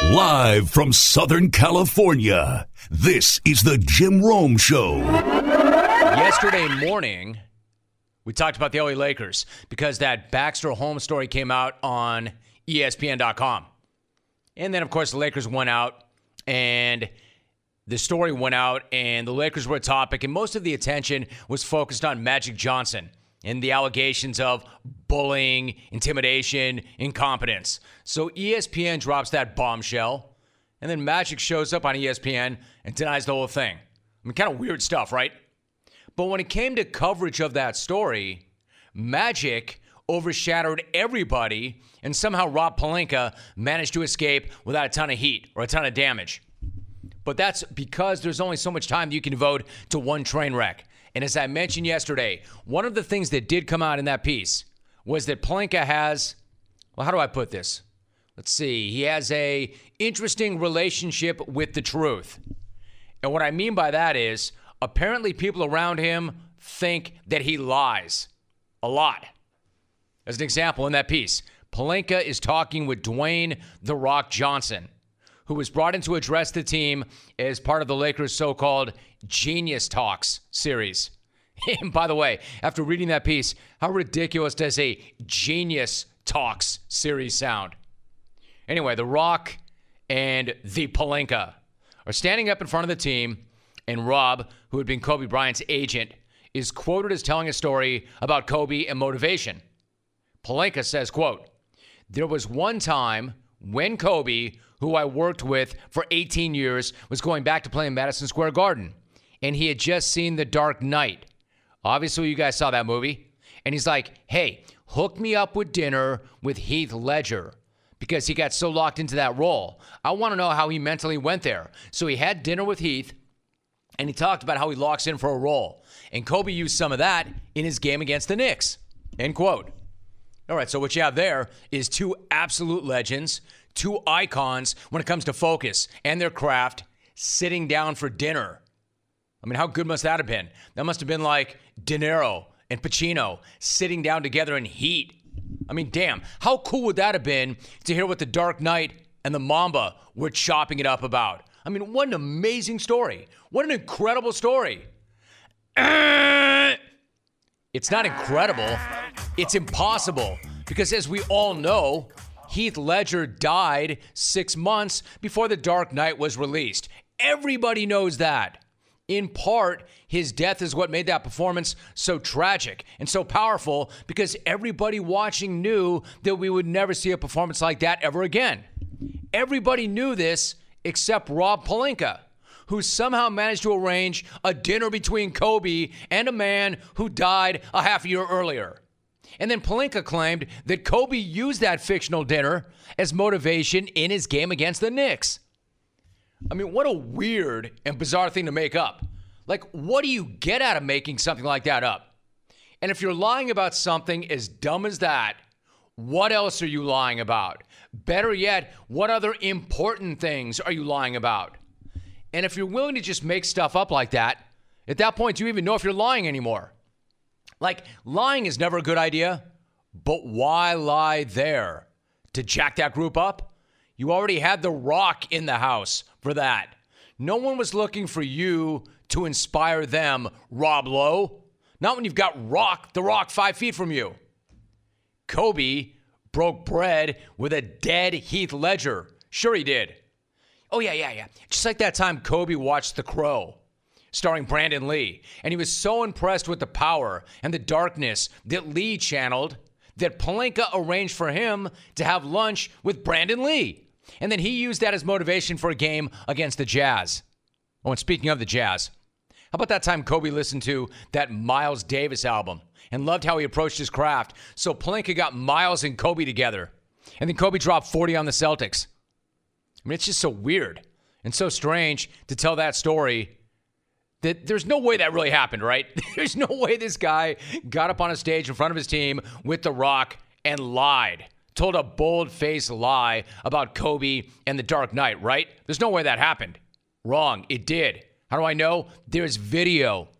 Live from Southern California, this is the Jim Rome Show. Yesterday morning, we talked about the LA Lakers because that Baxter Holmes story came out on ESPN.com. And then, of course, the Lakers went out, and the story went out, and the Lakers were a topic, and most of the attention was focused on Magic Johnson and the allegations of bullying, intimidation, incompetence. So ESPN drops that bombshell, and then Magic shows up on ESPN and denies the whole thing. I mean, kind of weird stuff, right? But when it came to coverage of that story, Magic overshadowed everybody, and somehow Rob Pelinka managed to escape without a ton of heat or a ton of damage. But that's because there's only so much time you can devote to one train wreck. And as I mentioned yesterday, one of the things that did come out in that piece was that Pelinka has, well, how do I put this? Let's see. He has a interesting relationship with the truth. And what I mean by that is, apparently people around him think that he lies a lot. As an example, in that piece, Pelinka is talking with Dwayne "The Rock" Johnson, who was brought in to address the team as part of the Lakers' so-called Genius Talks series. And by the way, after reading that piece, how ridiculous does a Genius Talks series sound? Anyway, The Rock and the Pelinka are standing up in front of the team, and Rob, who had been Kobe Bryant's agent, is quoted as telling a story about Kobe and motivation. Pelinka says, quote, "There was one time when Kobe, who I worked with for 18 years, was going back to play in Madison Square Garden, and he had just seen The Dark Knight." Obviously, you guys saw that movie. And he's like, "Hey, hook me up with dinner with Heath Ledger," because he got so locked into that role. I want to know how he mentally went there. So he had dinner with Heath, and he talked about how he locks in for a role. And Kobe used some of that in his game against the Knicks. End quote. All right, so what you have there is two absolute legends, two icons when it comes to focus and their craft, sitting down for dinner. I mean, how good must that have been? That must have been like De Niro and Pacino sitting down together in Heat. I mean, damn, how cool would that have been to hear what The Dark Knight and the Mamba were chopping it up about? I mean, what an amazing story. What an incredible story. It's not incredible. It's impossible. Because as we all know, Heath Ledger died 6 months before The Dark Knight was released. Everybody knows that. In part, his death is what made that performance so tragic and so powerful, because everybody watching knew that we would never see a performance like that ever again. Everybody knew this except Rob Pelinka, who somehow managed to arrange a dinner between Kobe and a man who died a half a year earlier. And then Pelinka claimed that Kobe used that fictional dinner as motivation in his game against the Knicks. I mean, what a weird and bizarre thing to make up. Like, what do you get out of making something like that up? And if you're lying about something as dumb as that, what else are you lying about? Better yet, what other important things are you lying about? And if you're willing to just make stuff up like that, at that point, do you even know if you're lying anymore? Like, lying is never a good idea, but why lie there? To jack that group up? You already had The Rock in the house for that. No one was looking for you to inspire them, Rob Lowe. Not when you've got The Rock 5 feet from you. Kobe broke bread with a dead Heath Ledger. Sure he did. Oh, yeah. Just like that time Kobe watched The Crow, starring Brandon Lee. And he was so impressed with the power and the darkness that Lee channeled that Pelinka arranged for him to have lunch with Brandon Lee. And then he used that as motivation for a game against the Jazz. Oh, and speaking of the Jazz, how about that time Kobe listened to that Miles Davis album and loved how he approached his craft? So Pelinka got Miles and Kobe together. And then Kobe dropped 40 on the Celtics. I mean, it's just so weird and so strange to tell that story that there's no way that really happened, right? There's no way this guy got up on a stage in front of his team with The Rock and lied. Told a bold-faced lie about Kobe and The Dark Knight, right? There's no way that happened. Wrong. It did. How do I know? There's video.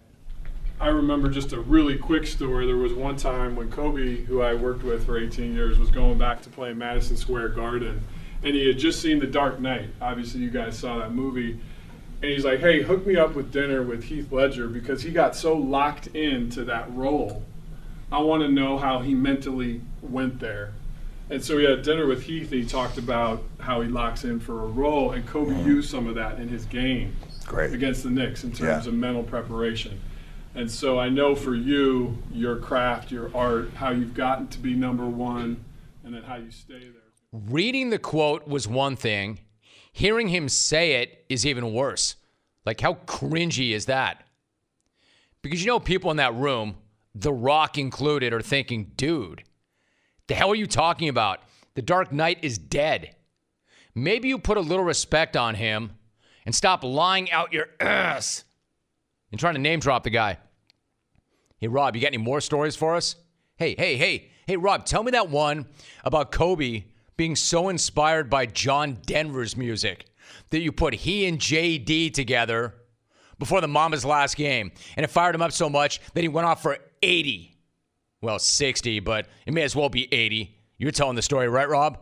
I remember just a really quick story. There was one time when Kobe, who I worked with for 18 years, was going back to play Madison Square Garden. and he had just seen The Dark Knight. Obviously, you guys saw that movie. And he's like, hey, hook me up with dinner with Heath Ledger because he got so locked into that role. I want to know how he mentally went there. And so he had dinner with Heath, and he talked about how he locks in for a role, and Kobe used some of that in his game against the Knicks in terms of mental preparation. And so I know for you, your craft, your art, how you've gotten to be number one, and then how you stay there. Reading the quote was one thing. Hearing him say it is even worse. Like, how cringy is that? Because people in that room, The Rock included, are thinking, dude, the hell are you talking about? The Dark Knight is dead. Maybe you put a little respect on him and stop lying out your ass and trying to name drop the guy. Hey, Rob, you got any more stories for us? Hey, Rob, tell me that one about Kobe being so inspired by John Denver's music that you put he and JD together before the Mama's last game, and it fired him up so much that he went off for 80. Well, 60, but it may as well be 80. You're telling the story, right, Rob?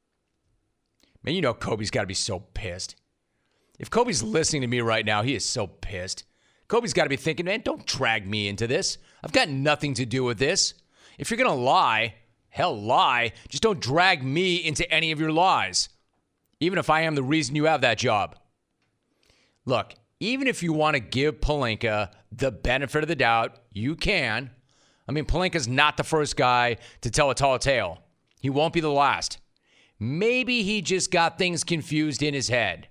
Man, Kobe's got to be so pissed. If Kobe's listening to me right now, he is so pissed. Kobe's got to be thinking, man, don't drag me into this. I've got nothing to do with this. If you're going to lie, hell, lie. Just don't drag me into any of your lies, even if I am the reason you have that job. Look, even if you want to give Pelinka the benefit of the doubt, you can. I mean, Pelinka's not the first guy to tell a tall tale. He won't be the last. Maybe he just got things confused in his head.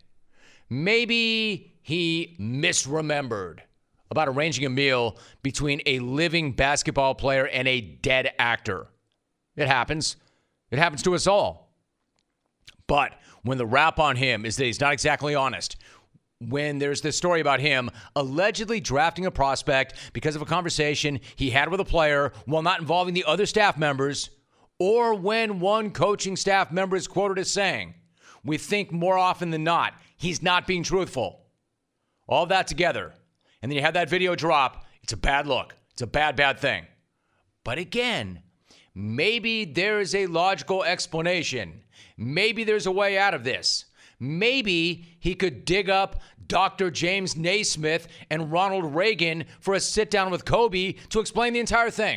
Maybe he misremembered about arranging a meal between a living basketball player and a dead actor. It happens. It happens to us all. But when the rap on him is that he's not exactly honest, when there's this story about him allegedly drafting a prospect because of a conversation he had with a player while not involving the other staff members, or when one coaching staff member is quoted as saying, we think more often than not, he's not being truthful. All that together, and then you have that video drop, it's a bad look. It's a bad, bad thing. But again, maybe there is a logical explanation. Maybe there's a way out of this. Maybe he could dig up Dr. James Naismith and Ronald Reagan for a sit-down with Kobe to explain the entire thing.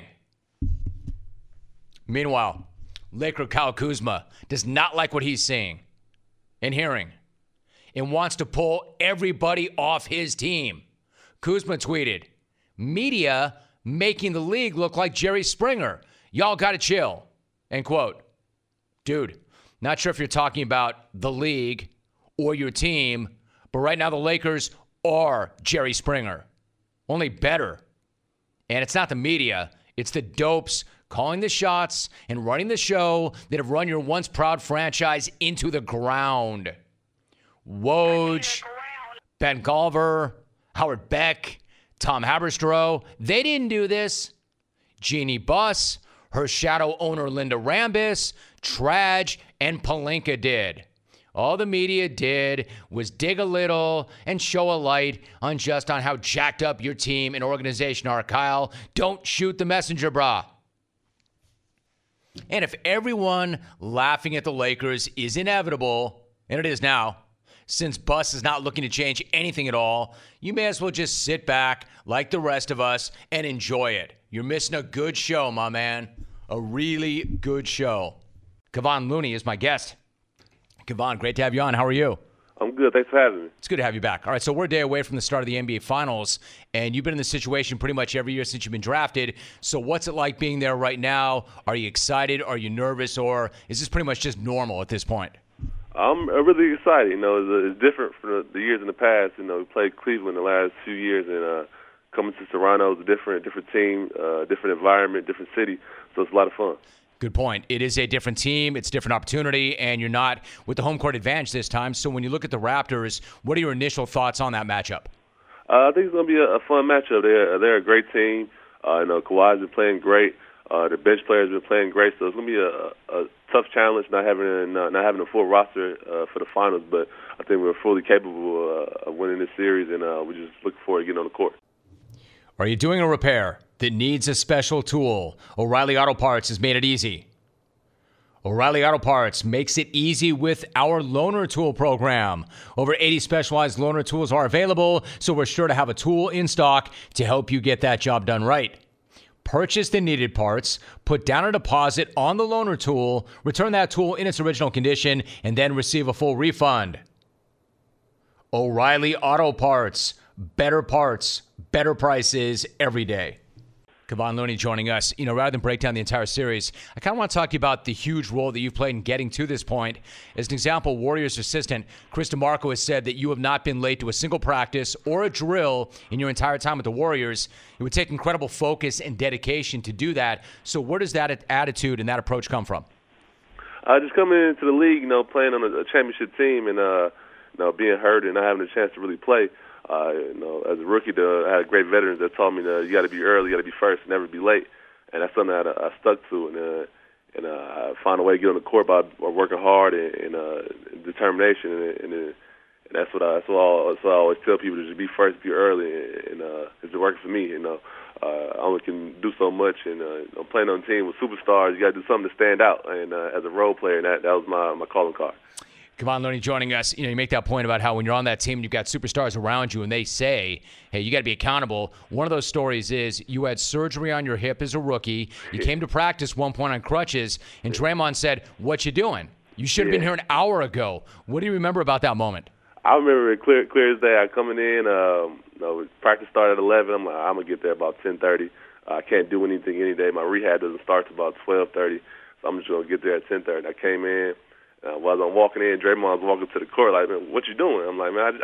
Meanwhile, Laker Kyle Kuzma does not like what he's seeing and hearing and wants to pull everybody off his team. Kuzma tweeted, media making the league look like Jerry Springer. Y'all got to chill. End quote. Dude, not sure if you're talking about the league or your team, but right now the Lakers are Jerry Springer. Only better. And it's not the media. It's the dopes calling the shots and running the show that have run your once proud franchise into the ground. Woj, Ben Golliver, Howard Beck, Tom Haberstroh, they didn't do this. Jeannie Buss, her shadow owner Linda Rambis, Traj, and Pelinka did. All the media did was dig a little and show a light on how jacked up your team and organization are. Kyle, don't shoot the messenger, brah. And if everyone laughing at the Lakers is inevitable, and it is now, since Buss is not looking to change anything at all, you may as well just sit back like the rest of us and enjoy it. You're missing a good show, my man. A really good show. Kevon Looney is my guest. Kevon, great to have you on. How are you? I'm good. Thanks for having me. It's good to have you back. All right, so we're a day away from the start of the NBA Finals, and you've been in this situation pretty much every year since you've been drafted. So what's it like being there right now? Are you excited? Are you nervous? Or is this pretty much just normal at this point? I'm really excited. It's different from the years in the past. We played Cleveland the last few years, and coming to Toronto is a different team, different environment, different city. So it's a lot of fun. Good point. It is a different team. It's a different opportunity, and you're not with the home court advantage this time. So when you look at the Raptors, what are your initial thoughts on that matchup? I think it's going to be a fun matchup. They're a great team. Kawhi's been playing great. The bench players have been playing great. So it's going to be a tough challenge not having a full roster for the finals. But I think we're fully capable of winning this series, and we're just looking forward to getting on the court. Are you doing a repair that needs a special tool? O'Reilly Auto Parts has made it easy. O'Reilly Auto Parts makes it easy with our Loaner Tool program. Over 80 specialized loaner tools are available, so we're sure to have a tool in stock to help you get that job done right. Purchase the needed parts, put down a deposit on the loaner tool, return that tool in its original condition, and then receive a full refund. O'Reilly Auto Parts. Better parts, better prices every day. Kevon Looney joining us. Rather than break down the entire series, I kind of want to talk to you about the huge role that you've played in getting to this point. As an example, Warriors assistant Chris DeMarco has said that you have not been late to a single practice or a drill in your entire time with the Warriors. It would take incredible focus and dedication to do that. So where does that attitude and that approach come from? Just coming into the league, playing on a championship team and, being hurt and not having a chance to really play. As a rookie, I had great veterans that taught me that you got to be early, you got to be first, never be late, and that's something that I stuck to. And I found a way to get on the court by working hard and determination, and that's what I always tell people: to just be first, be early, and it's been working for me. I only can do so much, and I'm playing on a team with superstars. You got to do something to stand out, and as a role player, that was my calling card. Kevon Looney joining us. You make that point about how when you're on that team, you've got superstars around you, and they say, hey, you got to be accountable. One of those stories is you had surgery on your hip as a rookie. You came to practice one point on crutches, and Draymond said, what you doing? You should have been here an hour ago. What do you remember about that moment? I remember it clear as day. I coming in, practice started at 11. I'm like, I'm going to get there about 10:30. I can't do anything any day. My rehab doesn't start till about 12:30, so I'm just going to get there at 10:30. I came in. While I'm walking in, Draymond was walking to the court like, man, what you doing? I'm like, man,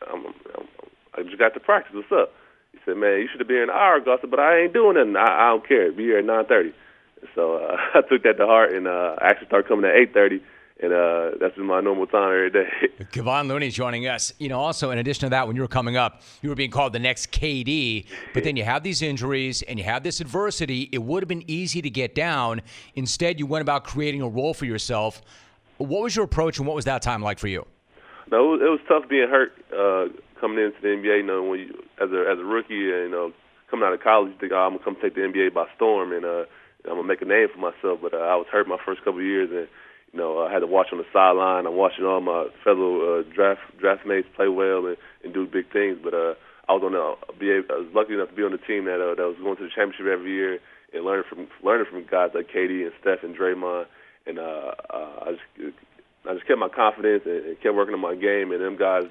I just got to practice. What's up? He said, man, you should have been here an hour ago. I said, but I ain't doing nothing. I don't care. Be here at 9:30. So I took that to heart, and I actually started coming at 8:30, and that's been my normal time every day. Kevon Looney joining us. Also, in addition to that, when you were coming up, you were being called the next KD, but then you have these injuries and you have this adversity. It would have been easy to get down. Instead, you went about creating a role for yourself. What was your approach, and what was that time like for you? No, it was tough being hurt coming into the NBA. When you, as a rookie, coming out of college, you think, I'm gonna come take the NBA by storm, and I'm gonna make a name for myself. But I was hurt my first couple of years, and I had to watch on the sideline. I'm watching all my fellow draft mates play well and do big things. But I was lucky enough to be on the team that was going to the championship every year and learning from guys like KD and Steph and Draymond. And I just kept my confidence and kept working on my game, and them guys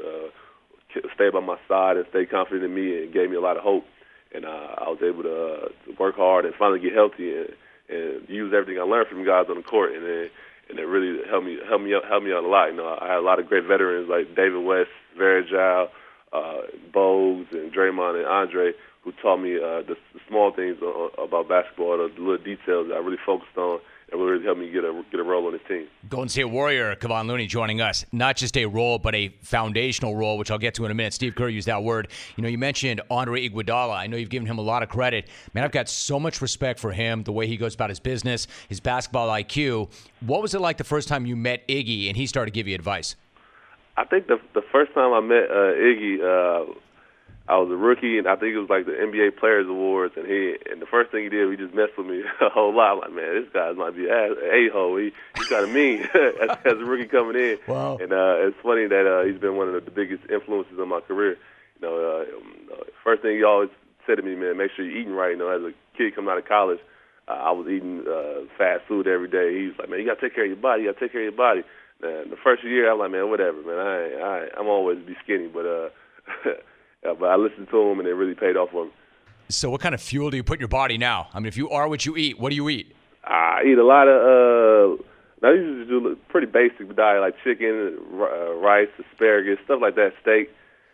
stayed by my side and stayed confident in me and gave me a lot of hope. And I was able to work hard and finally get healthy and use everything I learned from guys on the court, and it really helped me out a lot. I had a lot of great veterans like David West, very agile, Bogues, and Draymond and Andre, who taught me the small things about basketball, the little details that I really focused on. It really helped me get a role on this team. Golden State Warrior Kevon Looney joining us. Not just a role, but a foundational role, which I'll get to in a minute. Steve Kerr used that word. You mentioned Andre Iguodala. I know you've given him a lot of credit. Man, I've got so much respect for him, the way he goes about his business, his basketball IQ. What was it like the first time you met Iggy and he started to give you advice? I think the first time I met Iggy, I was a rookie, and I think it was like the NBA Players Awards, and the first thing he did, he just messed with me a whole lot. I'm like, man, this guy might be an a-hole. He's kind of mean as a rookie coming in. Wow. And it's funny that he's been one of the biggest influences on my career. First thing he always said to me, man, make sure you're eating right. As a kid coming out of college, I was eating fast food every day. He was like, man, you got to take care of your body. You got to take care of your body. And the first year, I'm like, man, whatever, man. I'm always be skinny, but but I listened to him, and it really paid off for me. So what kind of fuel do you put in your body now? I mean, if you are what you eat, what do you eat? I eat a lot of I usually do a pretty basic diet, like chicken, rice, asparagus, stuff like that, steak.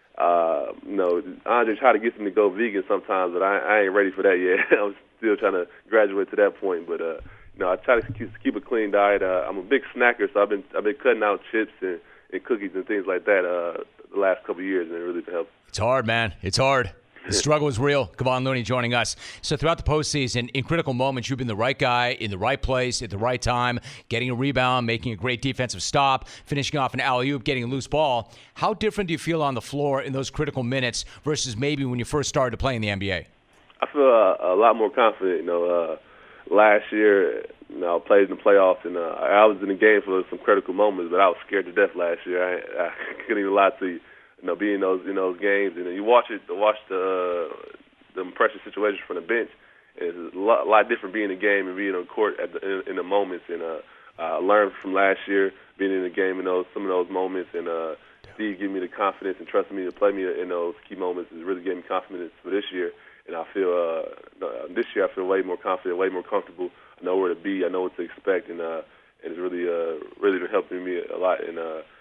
Andre try to get me to go vegan sometimes, but I ain't ready for that yet. I'm still trying to graduate to that point. But I try to keep a clean diet. I'm a big snacker, so I've been cutting out chips and cookies and things like that the last couple of years, and it really helped. It's hard, man. It's hard. The struggle is real. Kevon Looney joining us. So throughout the postseason, in critical moments, you've been the right guy in the right place at the right time, getting a rebound, making a great defensive stop, finishing off an alley-oop, getting a loose ball. How different do you feel on the floor in those critical minutes versus maybe when you first started to play in the NBA? I feel a lot more confident. last year, I played in the playoffs, and I was in the game for some critical moments, but I was scared to death last year. I couldn't even lie to you. Being in those games, and you watch the pressure situations from the bench. It's a lot different being in the game and being on court in the moments. And I learned from last year being in the game in some of those moments, and Steve gave me the confidence and trusted me to play me in those key moments. It really gave me confidence for this year. And I feel this year I feel way more confident, way more comfortable. I know where to be. I know what to expect, and it's really helping me a lot. And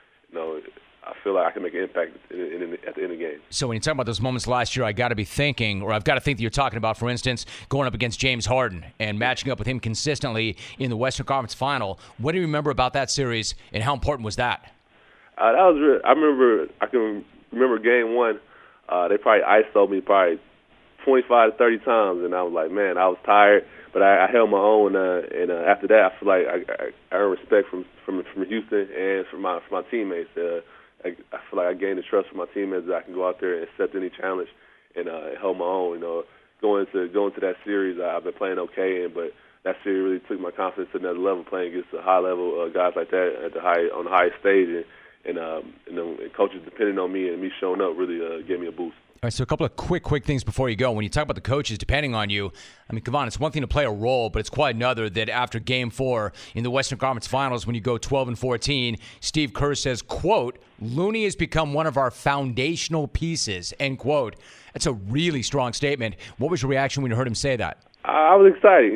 I feel like I can make an impact at the end of the game. So when you talk about those moments last year, I've got to think that you're talking about, for instance, going up against James Harden and matching up with him consistently in the Western Conference Final. What do you remember about that series, and how important was that? That was real. I can remember game one. They probably ISO'd me 25 to 30 times, and I was like, man, I was tired, but I held my own. And after that, I feel like I earned respect from Houston and from my teammates. I feel like I gained the trust from my teammates that I can go out there and accept any challenge and hold my own. Going into that series, I've been playing okay, but that series really took my confidence to another level. Playing against the high level guys like that on the highest stage, and coaches depending on me and me showing up really gave me a boost. All right, so a couple of quick things before you go. When you talk about the coaches depending on you, Kevon, it's one thing to play a role, but it's quite another that after Game 4 in the Western Conference Finals, when you go 12-14, Steve Kerr says, quote, "Looney has become one of our foundational pieces," end quote. That's a really strong statement. What was your reaction when you heard him say that? I was excited.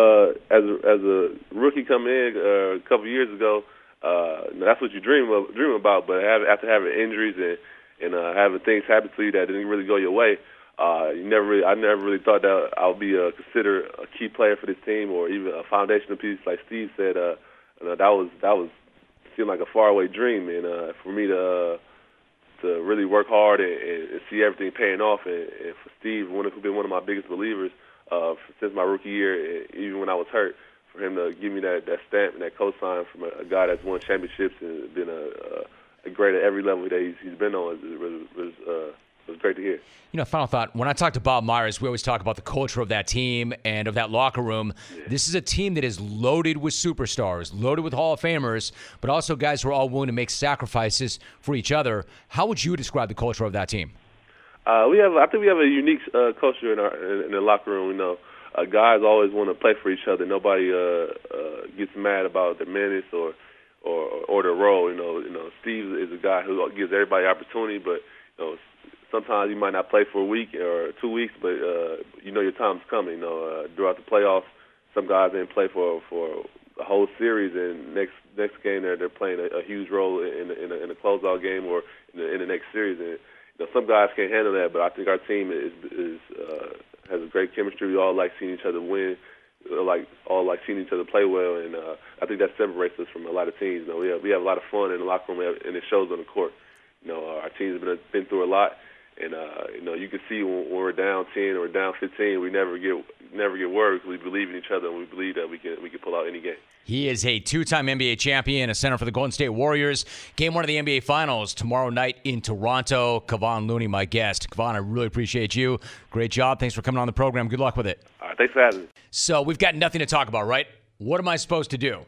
As a rookie coming in a couple of years ago, that's what you dream about. But after having injuries and having things happen to you that didn't really go your way, I never really thought that I would be considered a key player for this team or even a foundational piece. Like Steve said, that was seemed like a faraway dream, and for me to really work hard and see everything paying off, and for Steve, who's been one of my biggest believers since my rookie year, even when I was hurt, for him to give me that stamp and that cosign from a guy that's won championships and been a great at every level that he's been on was great to hear. Final thought. When I talk to Bob Myers, we always talk about the culture of that team and of that locker room. Yeah. This is a team that is loaded with superstars, loaded with Hall of Famers, but also guys who are all willing to make sacrifices for each other. How would you describe the culture of that team? I think we have a unique culture in the locker room. Guys always want to play for each other. Nobody gets mad about their minutes or their role. Steve is a guy who gives everybody opportunity, but sometimes you might not play for a week or 2 weeks, but your time's coming. Throughout the playoffs, some guys didn't play for the whole series, and next game they're playing a huge role in a closeout game or in the next series. And some guys can't handle that, but I think our team has a great chemistry. We all like seeing each other win, all like seeing each other play well, and I think that separates us from a lot of teams. We have a lot of fun in the locker room, and it shows on the court. Our team's been through a lot, and you can see when we're down 10 or down 15, we never get worried. We believe in each other, and we believe that we can pull out any game. He is a two-time NBA champion, a center for the Golden State Warriors. Game 1 of the NBA Finals tomorrow night in Toronto. Kevon Looney, my guest. Kevon, I really appreciate you. Great job. Thanks for coming on the program. Good luck with it. All right, thanks for having me. So we've got nothing to talk about, right? What am I supposed to do?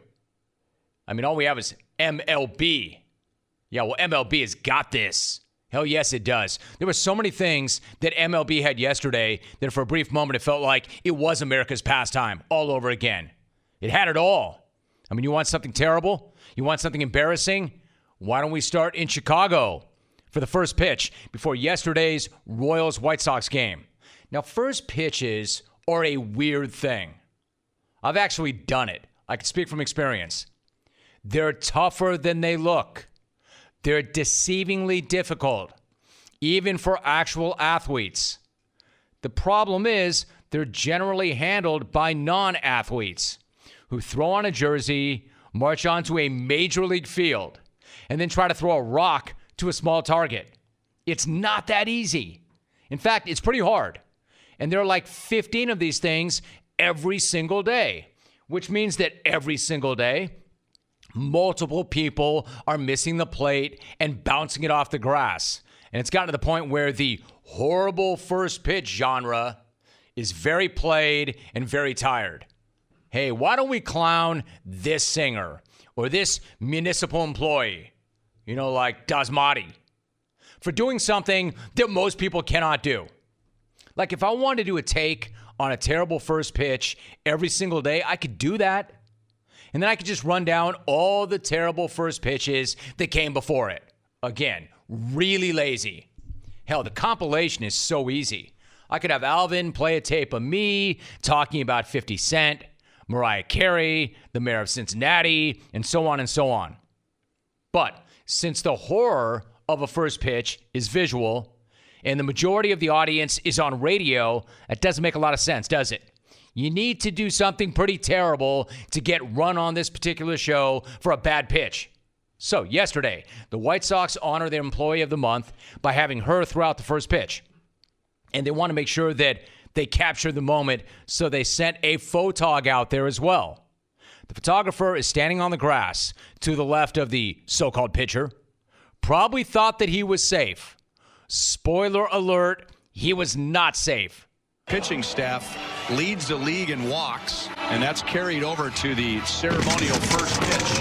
All we have is MLB. Yeah, well, MLB has got this. Hell yes, it does. There were so many things that MLB had yesterday that for a brief moment it felt like it was America's pastime all over again. It had it all. You want something terrible? You want something embarrassing? Why don't we start in Chicago for the first pitch before yesterday's Royals-White Sox game? Now, first pitches are a weird thing. I've actually done it. I can speak from experience. They're tougher than they look. They're deceivingly difficult, even for actual athletes. The problem is they're generally handled by non-athletes who throw on a jersey, march onto a major league field, and then try to throw a rock to a small target. It's not that easy. In fact, it's pretty hard. And there are like 15 of these things every single day, which means that every single day, multiple people are missing the plate and bouncing it off the grass. And it's gotten to the point where the horrible first pitch genre is very played and very tired. hey, why don't we clown this singer or this municipal employee, like Dasmati, for doing something that most people cannot do. Like if I wanted to do a take on a terrible first pitch every single day, I could do that. And then I could just run down all the terrible first pitches that came before it. Again, really lazy. Hell, the compilation is so easy. I could have Alvin play a tape of me talking about 50 Cent, Mariah Carey, the mayor of Cincinnati, and so on and so on. But since the horror of a first pitch is visual and the majority of the audience is on radio, that doesn't make a lot of sense, does it? You need to do something pretty terrible to get run on this particular show for a bad pitch. So yesterday, the White Sox honor their employee of the month by having her throw out the first pitch. And they want to make sure that they capture the moment, so they sent a photog out there as well. The photographer is standing on the grass to the left of the so-called pitcher. Probably thought that he was safe. Spoiler alert, he was not safe. Pitching staff leads the league in walks, and that's carried over to the ceremonial first pitch.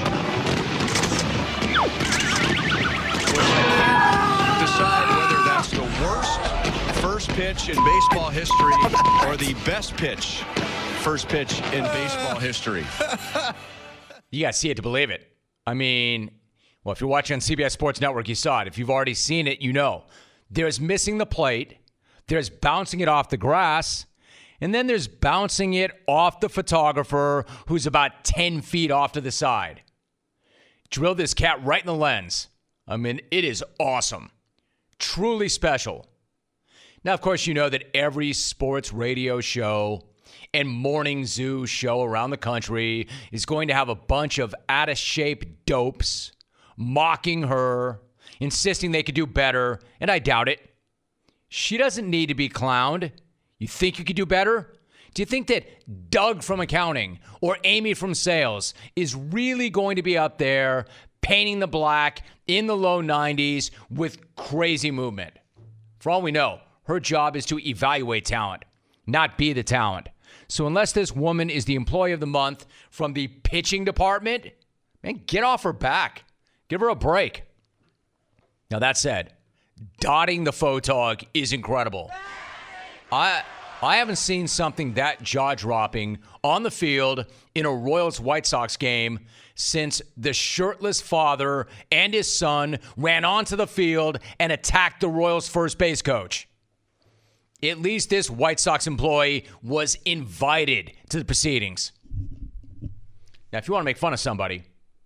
Decide whether that's the worst first pitch in baseball history or the best pitch, first pitch in baseball history. You got to see it to believe it. I mean, well, if you're watching on CBS Sports Network, you saw it. If you've already seen it, you know. There's missing the plate. There's bouncing it off the grass. And then there's bouncing it off the photographer who's about 10 feet off to the side. Drilled this cat right in the lens. I mean, it is awesome. Truly special. Now, of course, you know that every sports radio show and morning zoo show around the country is going to have a bunch of out-of-shape dopes mocking her, insisting they could do better, and I doubt it. She doesn't need to be clowned. You think you could do better? Do you think that Doug from accounting or Amy from sales is really going to be up there painting the black in the low 90s with crazy movement? For all we know, her job is to evaluate talent, not be the talent. So unless this woman is the employee of the month from the pitching department, man, get off her back. Give her a break. Now, that said, dotting the photog is incredible. I haven't seen something that jaw-dropping on the field in a Royals-White Sox game since the shirtless father and his son ran onto the field and attacked the Royals' first base coach. At least this White Sox employee was invited to the proceedings. Now, if you want to make fun of somebody,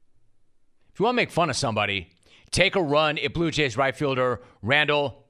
take a run at Blue Jays right fielder Randall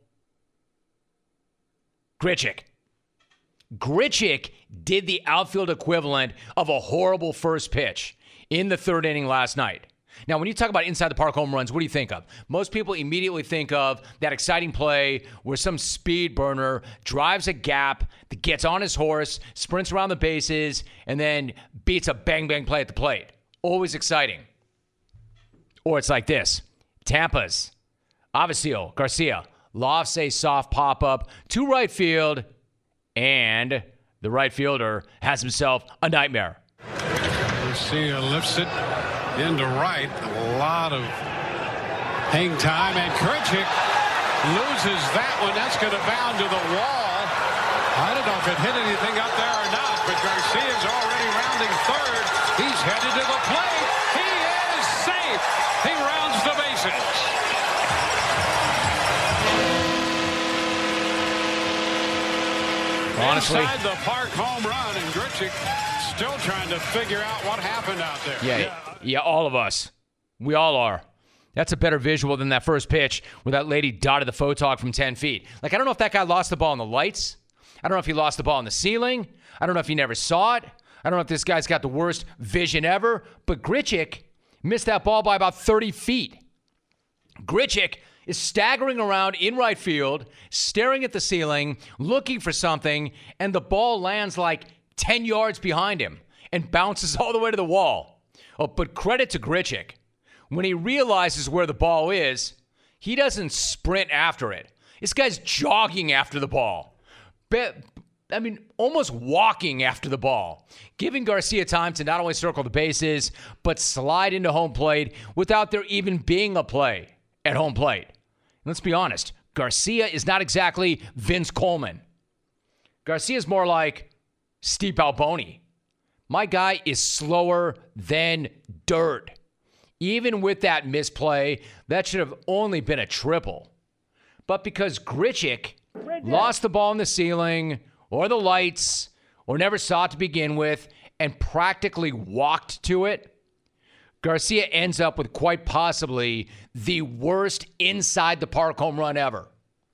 Grichuk. Grichuk did the outfield equivalent of a horrible first pitch in the third inning last night. Now, when you talk about inside the park home runs, what do you think of? Most people immediately think of that exciting play where some speed burner drives a gap, that gets on his horse, sprints around the bases, and then beats a bang-bang play at the plate. Always exciting. Or it's like this. Tampa's Avisail Garcia lofts a soft pop-up to right field, and the right fielder has himself a nightmare. Garcia lifts it into right. A lot of hang time, and Grichuk loses that one. That's going to bound to the wall. I don't know if it hit anything up there or not, but Garcia's already rounding third. He's headed to the plate. He is safe. He rounds the bases. Honestly, inside the park home run, and Grichuk still trying to figure out what happened out there. Yeah, all of us. We all are. That's a better visual than that first pitch where that lady dotted the photog from 10 feet. Like, I don't know if that guy lost the ball in the lights. I don't know if he lost the ball in the ceiling. I don't know if he never saw it. I don't know if this guy's got the worst vision ever. But Grichuk missed that ball by about 30 feet. Grichuk is staggering around in right field, staring at the ceiling, looking for something, and the ball lands like 10 yards behind him and bounces all the way to the wall. Oh, but credit to Grichuk. When he realizes where the ball is, he doesn't sprint after it. This guy's jogging after the ball. almost walking after the ball, giving Garcia time to not only circle the bases, but slide into home plate without there even being a play at home plate. Let's be honest, Garcia is not exactly Vince Coleman. Garcia is more like Steve Alboni. My guy is slower than dirt. Even with that misplay, that should have only been a triple. But because Grichuk lost the ball in the ceiling or the lights or never saw it to begin with and practically walked to it, Garcia ends up with quite possibly the worst inside the park home run ever.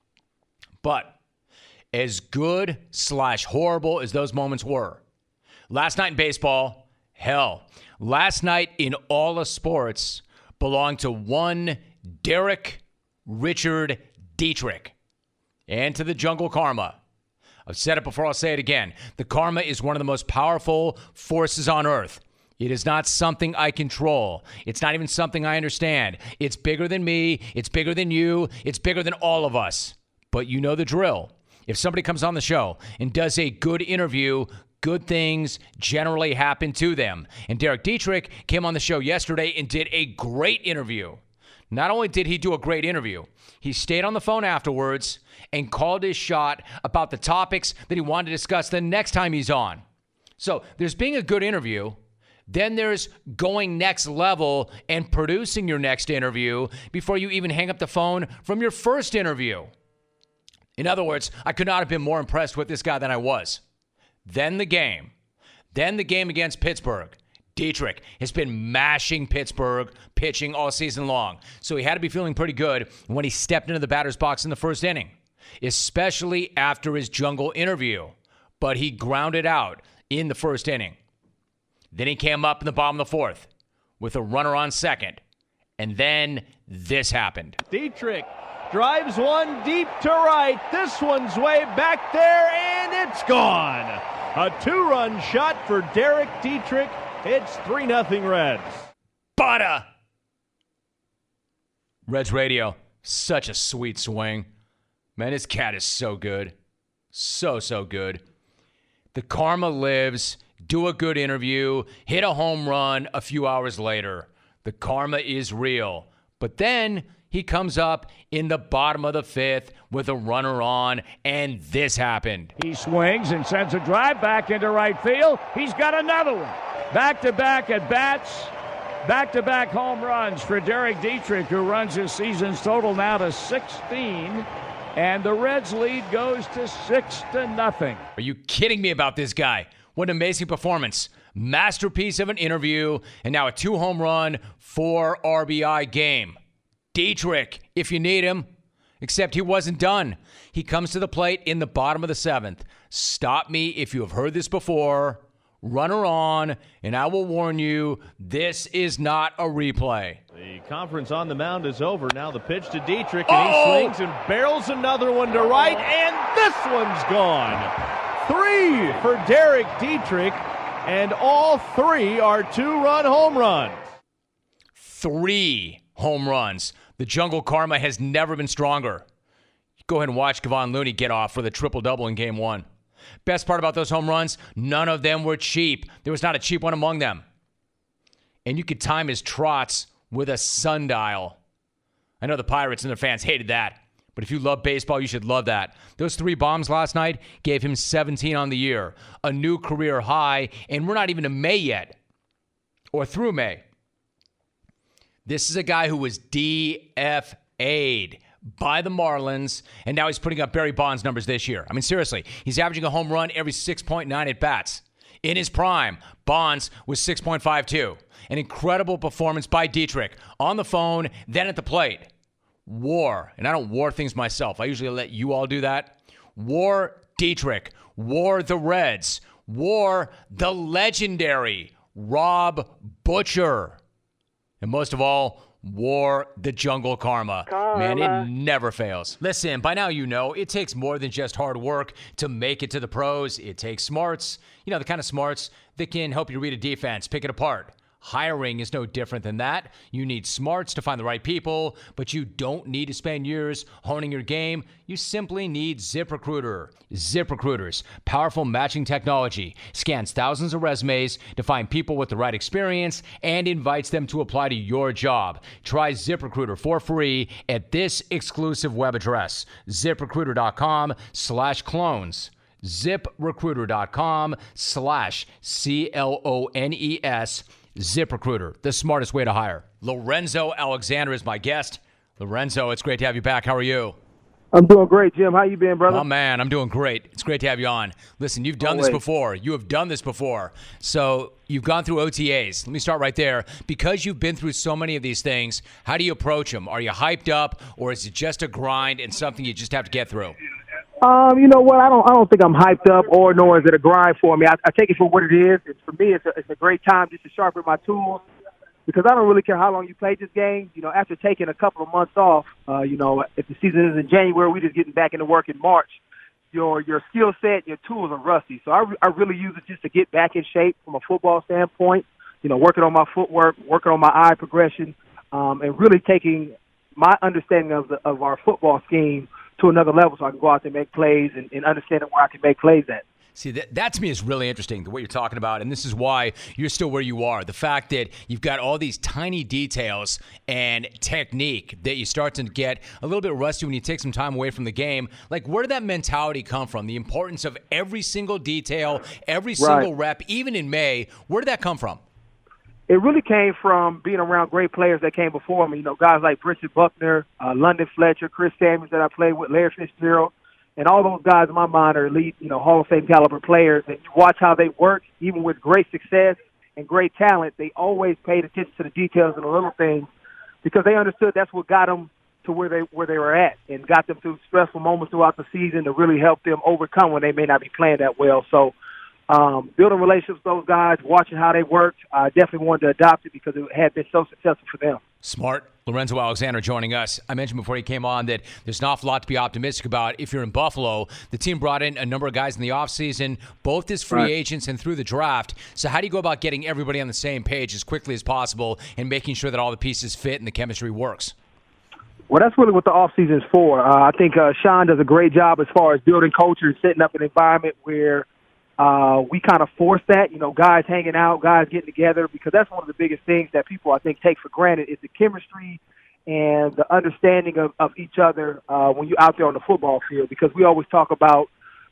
But as good / horrible as those moments were, last night in baseball, hell, last night in all of sports belonged to one Derek Richard Dietrich and to the Jungle Karma. I've said it before, I'll say it again. The Karma is one of the most powerful forces on earth. It is not something I control. It's not even something I understand. It's bigger than me. It's bigger than you. It's bigger than all of us. But you know the drill. If somebody comes on the show and does a good interview, good things generally happen to them. And Derek Dietrich came on the show yesterday and did a great interview. Not only did he do a great interview, he stayed on the phone afterwards and called his shot about the topics that he wanted to discuss the next time he's on. So there's being a good interview. Then there's going next level and producing your next interview before you even hang up the phone from your first interview. In other words, I could not have been more impressed with this guy than I was. Then the game against Pittsburgh. Dietrich has been mashing Pittsburgh pitching all season long. So he had to be feeling pretty good when he stepped into the batter's box in the first inning, especially after his Jungle interview. But he grounded out in the first inning. Then he came up in the bottom of the fourth with a runner on second. And then this happened. Dietrich drives one deep to right. This one's way back there, and it's gone. A 2-run shot for Derek Dietrich. It's 3-0 Reds. Butter! Reds radio, such a sweet swing. Man, his cat is so good. So good. The Karma lives. Do a good interview. Hit a home run a few hours later. The Karma is real. But then he comes up in the bottom of the fifth with a runner on, and this happened. He swings and sends a drive back into right field. He's got another one. Back-to-back at-bats, back-to-back home runs for Derek Dietrich, who runs his season's total now to 16, and the Reds' lead goes to 6-0. Are you kidding me about this guy? What an amazing performance. Masterpiece of an interview, and now a 2-home run, 4 RBI game. Dietrich, if you need him. Except he wasn't done. He comes to the plate in the bottom of the 7th. Stop me if you have heard this before. Runner on, and I will warn you, this is not a replay. The conference on the mound is over. Now the pitch to Dietrich, and he swings and barrels another one to right, and this one's gone. 3 for Derek Dietrich, and all 3 are 2-run home runs. 3 home runs. The Jungle Karma has never been stronger. Go ahead and watch Kevon Looney get off with a triple-double in Game 1. Best part about those home runs, none of them were cheap. There was not a cheap one among them. And you could time his trots with a sundial. I know the Pirates and their fans hated that. But if you love baseball, you should love that. Those 3 bombs last night gave him 17 on the year. A new career high, and we're not even to May yet. Or through May. This is a guy who was DFA'd by the Marlins, and now he's putting up Barry Bonds numbers this year. I mean, seriously, he's averaging a home run every 6.9 at-bats. In his prime, Bonds was 6.52. An incredible performance by Dietrich on the phone, then at the plate. War, and I don't war things myself. I usually let you all do that. War Dietrich. War the Reds. War the legendary Rob Butcher. And most of all, war the Jungle Karma. Man, it never fails. Listen, by now you know it takes more than just hard work to make it to the pros. It takes smarts. You know, the kind of smarts that can help you read a defense, pick it apart, Hiring is no different than that. You need smarts to find the right people, but you don't need to spend years honing your game. You simply need ZipRecruiter. ZipRecruiter's powerful matching technology scans thousands of resumes to find people with the right experience and invites them to apply to your job. Try ZipRecruiter for free at this exclusive web address, ZipRecruiter.com/clones. ZipRecruiter.com/CLONES. ZipRecruiter, the smartest way to hire. Lorenzo Alexander is my guest. Lorenzo, it's great to have you back. How are you? I'm doing great, Jim. How you been, brother? Oh, man, I'm doing great. It's great to have you on. Listen, you've done this before. You have done this before. So you've gone through OTAs. Let me start right there. Because you've been through so many of these things, how do you approach them? Are you hyped up, or is it just a grind and something you just have to get through? You know what? I don't think I'm hyped up, nor is it a grind for me. I take it for what it is. For me, it's a great time just to sharpen my tools, because I don't really care how long you play this game. You know, after taking a couple of months off, if the season is in January, we're just getting back into work in March. Your skill set, your tools are rusty. So I really use it just to get back in shape from a football standpoint. You know, working on my footwork, working on my eye progression, and really taking my understanding of our football scheme to another level, so I can go out there and make plays and understand where I can make plays at. See, that to me is really interesting, what you're talking about, and this is why you're still where you are. The fact that you've got all these tiny details and technique that you start to get a little bit rusty when you take some time away from the game. Like, where did that mentality come from? The importance of every single detail, every single rep, even in May. Where did that come from? It really came from being around great players that came before me. You know, guys like Bridget Buckner, London Fletcher, Chris Samuels that I played with, Larry Fitzgerald. And all those guys in my mind are elite, Hall of Fame caliber players. And you watch how they work, even with great success and great talent, they always paid attention to the details and the little things, because they understood that's what got them to where they were at and got them through stressful moments throughout the season to really help them overcome when they may not be playing that well. So building relationships with those guys, watching how they worked, I definitely wanted to adopt it because it had been so successful for them. Smart. Lorenzo Alexander joining us. I mentioned before he came on that there's an awful lot to be optimistic about. If you're in Buffalo, the team brought in a number of guys in the offseason, both as free agents and through the draft. So how do you go about getting everybody on the same page as quickly as possible and making sure that all the pieces fit and the chemistry works? Well, that's really what the offseason is for. I think Sean does a great job as far as building culture and setting up an environment where we kind of force that, guys hanging out, guys getting together, because that's one of the biggest things that people, I think, take for granted is the chemistry and the understanding of each other when you're out there on the football field. Because we always talk about,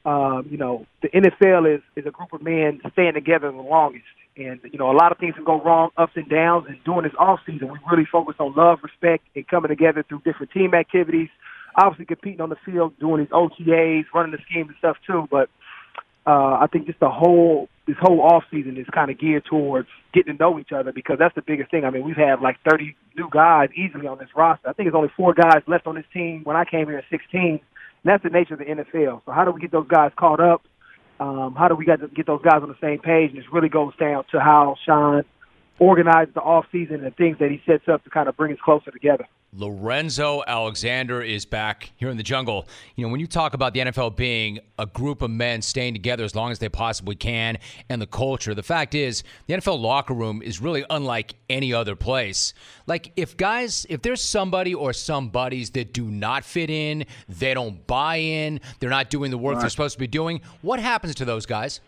the NFL is a group of men staying together the longest. And, a lot of things can go wrong, ups and downs. And during this offseason, we really focus on love, respect, and coming together through different team activities, obviously competing on the field, doing these OTAs, running the scheme and stuff too. But I think just this whole off season is kind of geared towards getting to know each other, because that's the biggest thing. I mean, we've had like 30 new guys easily on this roster. I think there's only 4 guys left on this team when I came here at 16, and that's the nature of the NFL. So how do we get those guys caught up? How do we get those guys on the same page? And it really goes down to how Sean organizes the off season and things that he sets up to kind of bring us closer together. Lorenzo Alexander is back here in the jungle. When you talk about the NFL being a group of men staying together as long as they possibly can and the culture, the fact is the NFL locker room is really unlike any other place. Like, if there's somebody or some buddies that do not fit in, they don't buy in, they're not doing the work they're supposed to be doing, what happens to those guys?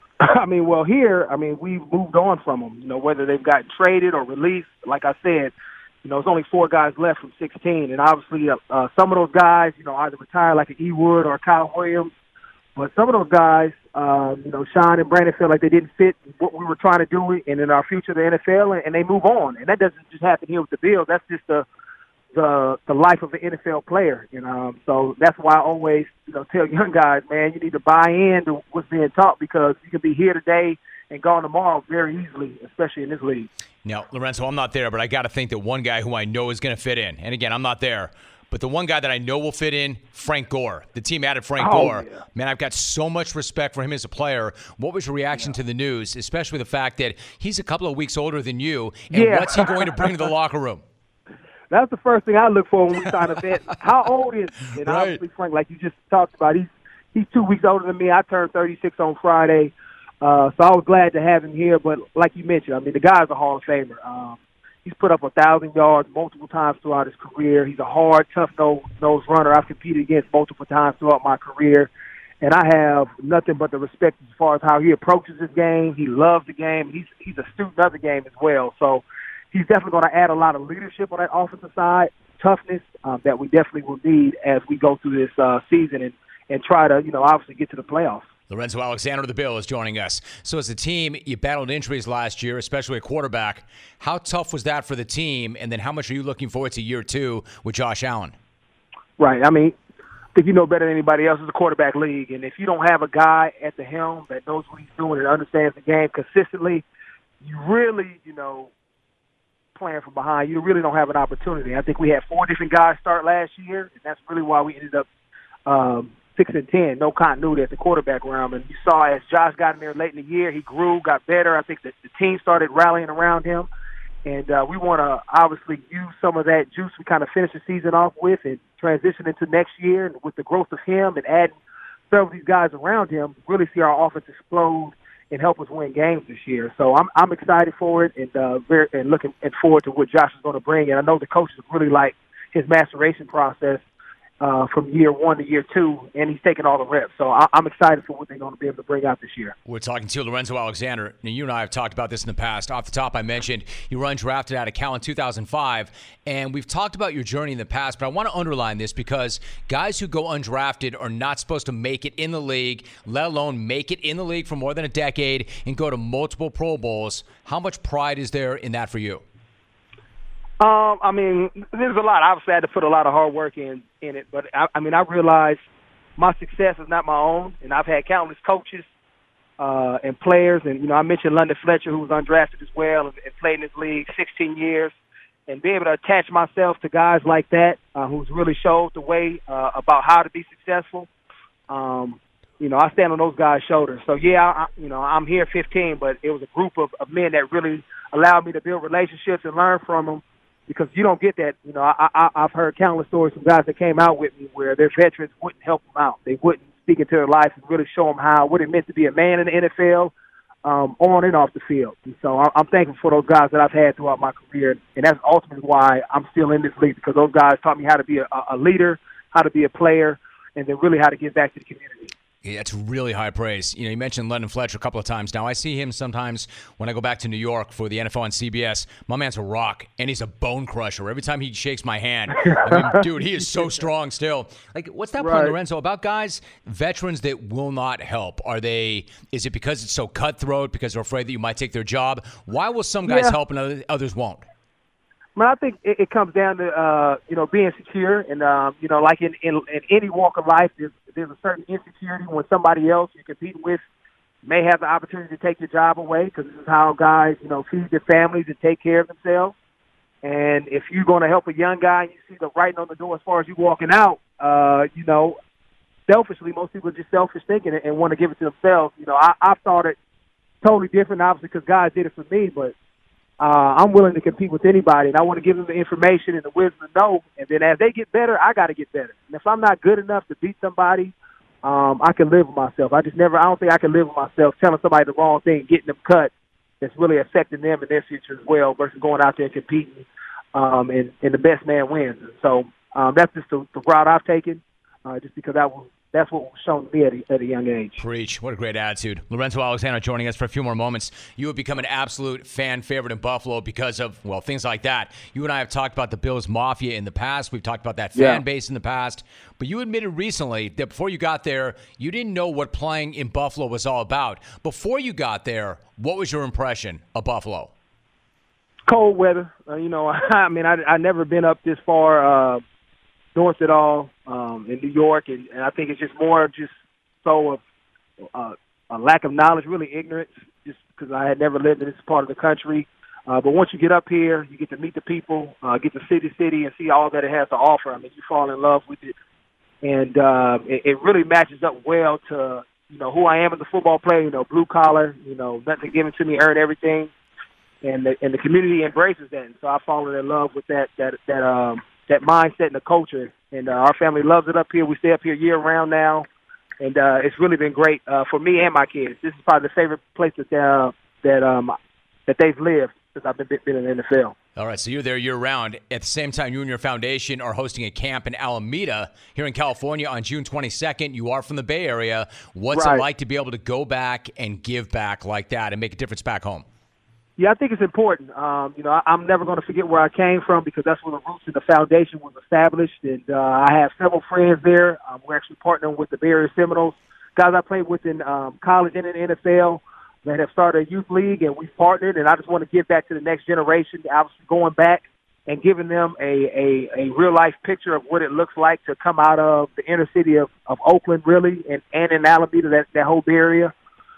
We've moved on from them, whether they've gotten traded or released. Like I said, there's only 4 guys left from 16, and obviously some of those guys, either retire like an E. Wood or Kyle Williams, but some of those guys, Sean and Brandon felt like they didn't fit what we were trying to do and in our future, the NFL, and they move on. And that doesn't just happen here with the Bills. That's just the life of an NFL player, So that's why I always, tell young guys, man, you need to buy into what's being taught, because you can be here today and gone tomorrow very easily, especially in this league. Now, Lorenzo, I'm not there, but I got to think that one guy who I know is going to fit in, and again, I'm not there, but the one guy that I know will fit in, Frank Gore. The team added Frank Gore. Yeah. Man, I've got so much respect for him as a player. What was your reaction to the news, especially the fact that he's a couple of weeks older than you, and what's he going to bring to the locker room? That's the first thing I look for when we sign a vet. How old is he? And obviously, Frank, like you just talked about, he's 2 weeks older than me. I turned 36 on Friday. So I was glad to have him here. But like you mentioned, I mean, the guy's a Hall of Famer. He's put up 1,000 yards multiple times throughout his career. He's a hard, tough-nosed runner. I've competed against multiple times throughout my career. And I have nothing but the respect as far as how he approaches his game. He loves the game. He's a student of the game as well. So he's definitely going to add a lot of leadership on that offensive side, toughness that we definitely will need as we go through this season and try to, obviously get to the playoffs. Lorenzo Alexander of the Bill is joining us. So as a team, you battled injuries last year, especially at quarterback. How tough was that for the team? And then how much are you looking forward to year 2 with Josh Allen? Right. I mean, I think you know better than anybody else. It's a quarterback league. And if you don't have a guy at the helm that knows what he's doing and understands the game consistently, you really, playing from behind, you really don't have an opportunity. I think we had 4 different guys start last year, and that's really why we ended up 6-10, no continuity at the quarterback round. And you saw as Josh got in there late in the year, he grew, got better. I think that the team started rallying around him. And we want to obviously use some of that juice we kind of finished the season off with and transition into next year. And with the growth of him and adding several of these guys around him, really see our offense explode and help us win games this year. So I'm excited for it and looking forward to what Josh is going to bring. And I know the coaches really like his maturation process from year 1 to year 2, and he's taking all the reps. So I'm excited for what they're going to be able to bring out this year. We're talking to Lorenzo Alexander. Now, you and I have talked about this in the past. Off the top, I mentioned you were undrafted out of Cal in 2005, and we've talked about your journey in the past, but I want to underline this because guys who go undrafted are not supposed to make it in the league, let alone make it in the league for more than a decade and go to multiple Pro Bowls. How much pride is there in that for you? I mean, there's a lot. Obviously, I had to put a lot of hard work in it. But, I realized my success is not my own, and I've had countless coaches and players. And, I mentioned London Fletcher, who was undrafted as well and played in this league 16 years. And being able to attach myself to guys like that who's really showed the way about how to be successful, I stand on those guys' shoulders. So, yeah, I'm here 15, but it was a group of men that really allowed me to build relationships and learn from them. Because you don't get that, I've heard countless stories from guys that came out with me where their veterans wouldn't help them out. They wouldn't speak into their life and really show them what it meant to be a man in the NFL, on and off the field. And so I'm thankful for those guys that I've had throughout my career, and that's ultimately why I'm still in this league, because those guys taught me how to be a leader, how to be a player, and then really how to give back to the community. Yeah, that's really high praise. You mentioned London Fletcher a couple of times now. I see him sometimes when I go back to New York for the NFL on CBS. My man's a rock, and he's a bone crusher. Every time he shakes my hand, dude, he is so strong still. Like, what's that point, Lorenzo, about guys, veterans that will not help? Is it because it's so cutthroat, because they're afraid that you might take their job? Why will some guys help and others won't? I think it comes down to, being secure. And, like in any walk of life, there's a certain insecurity when somebody else you're competing with may have the opportunity to take your job away, because this is how guys, feed their families and take care of themselves. And if you're going to help a young guy and you see the writing on the door as far as you walking out, selfishly, most people are just selfish thinking and want to give it to themselves. I've thought it totally different, obviously, because guys did it for me, but I'm willing to compete with anybody, and I want to give them the information and the wisdom to know. And then as they get better, I got to get better. And if I'm not good enough to beat somebody, I can live with myself. I don't think I can live with myself telling somebody the wrong thing, getting them cut. That's really affecting them and their future as well, versus going out there and competing, and the best man wins. And so that's just the route I've taken, just because that's what was shown to me at a young age. Preach. What a great attitude. Lorenzo Alexander joining us for a few more moments. You have become an absolute fan favorite in Buffalo because of, things like that. You and I have talked about the Bills Mafia in the past. We've talked about that fan base in the past. But you admitted recently that before you got there, you didn't know what playing in Buffalo was all about. Before you got there, what was your impression of Buffalo? Cold weather. I never been up this far north at all in New York, and I think it's just more so of a lack of knowledge, really ignorance, just because I had never lived in this part of the country. But once you get up here, you get to meet the people, get to see the city and see all that it has to offer. You fall in love with it, and it really matches up well to who I am as a football player. Blue collar, nothing given to me, earn everything, and the community embraces that. And so I've fallen in love with that mindset and the culture. And our family loves it up here. We stay up here year-round now. And it's really been great for me and my kids. This is probably the favorite place that they've lived since I've been in the NFL. All right, so you're there year-round. At the same time, you and your foundation are hosting a camp in Alameda here in California on June 22nd. You are from the Bay Area. What's it like to be able to go back and give back like that and make a difference back home? Yeah, I think it's important. I'm never going to forget where I came from because that's where the roots of the foundation was established. And I have several friends there. We're actually partnering with the Bay Area Seminoles, guys I played with in college and in the NFL that have started a youth league, and we've partnered. And I just want to give back to the next generation, obviously going back and giving them a real-life picture of what it looks like to come out of the inner city of Oakland, really, and in Alameda, that whole Bay Area.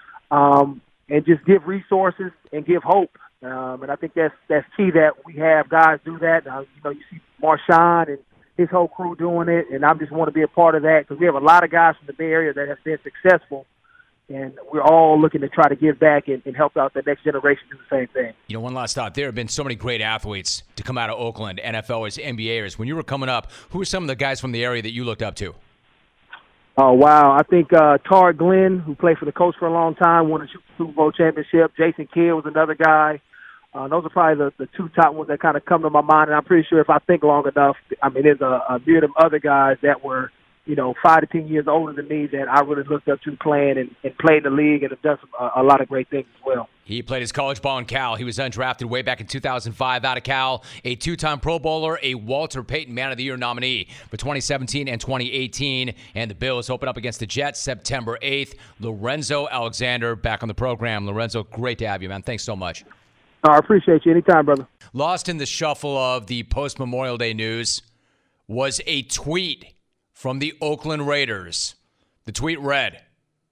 And just give resources and give hope. And I think that's key that we have guys do that. You see Marshawn and his whole crew doing it, and I just want to be a part of that because we have a lot of guys from the Bay Area that have been successful, and we're all looking to try to give back and help out the next generation do the same thing. One last thought. There have been so many great athletes to come out of Oakland, NFLers, NBAers. When you were coming up, who were some of the guys from the area that you looked up to? Oh, wow. I think Tard Glenn, who played for the Colts for a long time, won a Super Bowl championship. Jason Kidd was another guy. Those are probably the two top ones that kind of come to my mind. And I'm pretty sure if I think long enough, there's a myriad of other guys that were, 5 to 10 years older than me that I really looked up to playing and played in the league and have done a lot of great things as well. He played his college ball in Cal. He was undrafted way back in 2005 out of Cal, a two-time Pro Bowler, a Walter Payton Man of the Year nominee for 2017 and 2018. And the Bills open up against the Jets September 8th. Lorenzo Alexander back on the program. Lorenzo, great to have you, man. Thanks so much. I appreciate you. Anytime, brother. Lost in the shuffle of the post-Memorial Day news was a tweet from the Oakland Raiders. The tweet read,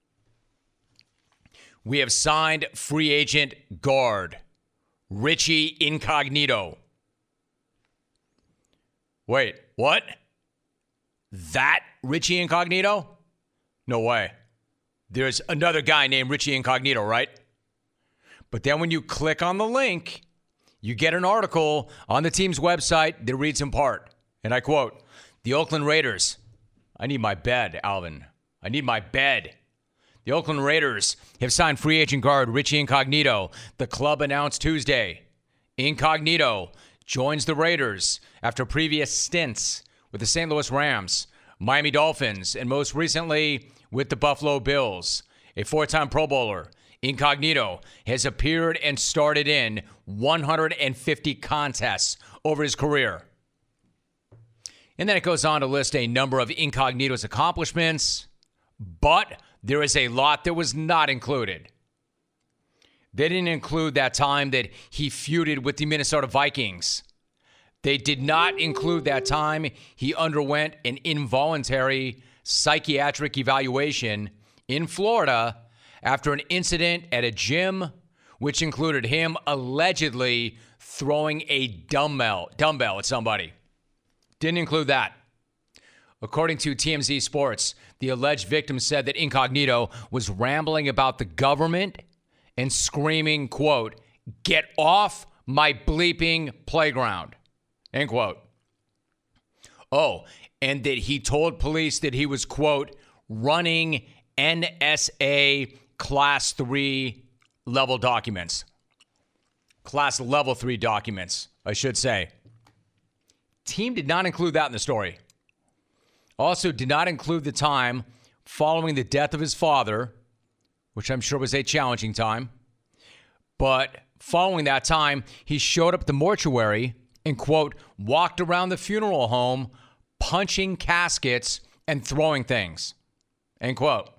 "We have signed free agent guard Richie Incognito." Wait, what? That Richie Incognito? No way. There's another guy named Richie Incognito, right? But then when you click on the link, you get an article on the team's website that reads in part, and I quote, "The Oakland Raiders." I need my bed, Alvin. I need my bed. The Oakland Raiders have signed free agent guard Richie Incognito. The club announced Tuesday. Incognito joins the Raiders after previous stints with the St. Louis Rams, Miami Dolphins, and most recently with the Buffalo Bills. A four-time Pro Bowler, Incognito has appeared and started in 150 contests over his career. And then it goes on to list a number of Incognito's accomplishments, but there is a lot that was not included. They didn't include that time that he feuded with the Minnesota Vikings. They did not include that time he underwent an involuntary psychiatric evaluation in Florida after an incident at a gym, which included him allegedly throwing a dumbbell at somebody. Didn't include that. According to TMZ Sports, the alleged victim said that Incognito was rambling about the government and screaming, quote, "Get off my bleeping playground," end quote. Oh, and that he told police that he was, quote, running NSA Class 3 level documents. Class level 3 documents, I should say. Team did not include that in the story. Also did not include the time following the death of his father, which I'm sure was a challenging time. But following that time, he showed up at the mortuary and, quote, walked around the funeral home, punching caskets and throwing things, end quote.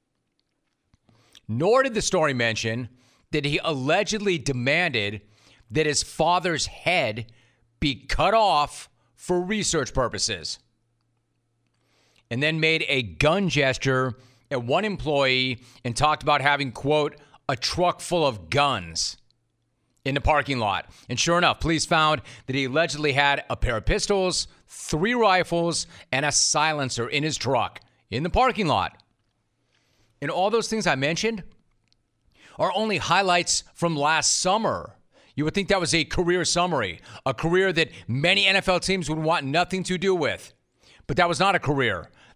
Nor did the story mention that he allegedly demanded that his father's head be cut off for research purposes, and then made a gun gesture at one employee and talked about having, quote, a truck full of guns in the parking lot. And sure enough, police found that he allegedly had a pair of pistols, 3 rifles, and a silencer in his truck in the parking lot. And all those things I mentioned are only highlights from last summer. You would think that was a career summary, a career that many NFL teams would want nothing to do with. But that was not a career.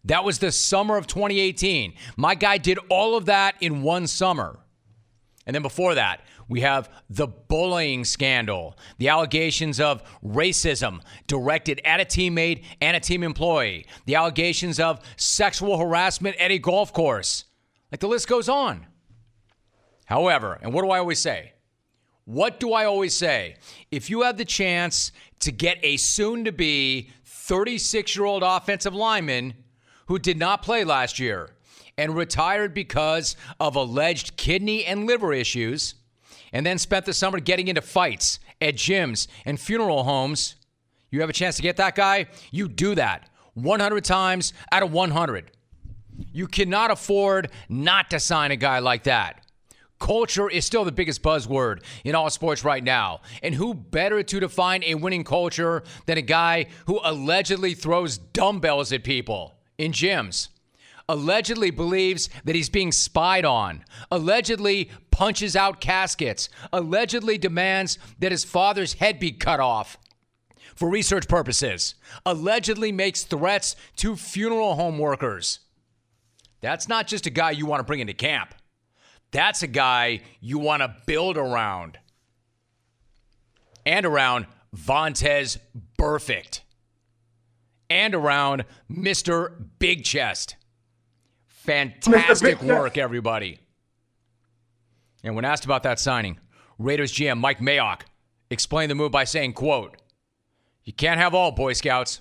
That was the summer of 2018. My guy did all of that in one summer. And then before that, we have the bullying scandal, the allegations of racism directed at a teammate and a team employee, the allegations of sexual harassment at a golf course. Like, the list goes on. However, and what do I always say? What do I always say? If you have the chance to get a soon-to-be 36-year-old offensive lineman who did not play last year and retired because of alleged kidney and liver issues, and then spent the summer getting into fights at gyms and funeral homes, you have a chance to get that guy, you do that 100 times out of 100. You cannot afford not to sign a guy like that. Culture is still the biggest buzzword in all sports right now. And who better to define a winning culture than a guy who allegedly throws dumbbells at people in gyms, allegedly believes that he's being spied on, allegedly punches out caskets, allegedly demands that his father's head be cut off for research purposes, allegedly makes threats to funeral home workers. That's not just a guy you want to bring into camp. That's a guy you want to build around. And around Vontaze Burfict. And around Mr. Big Chest. Fantastic work, everybody. And when asked about that signing, Raiders GM Mike Mayock explained the move by saying, quote, "You can't have all Boy Scouts."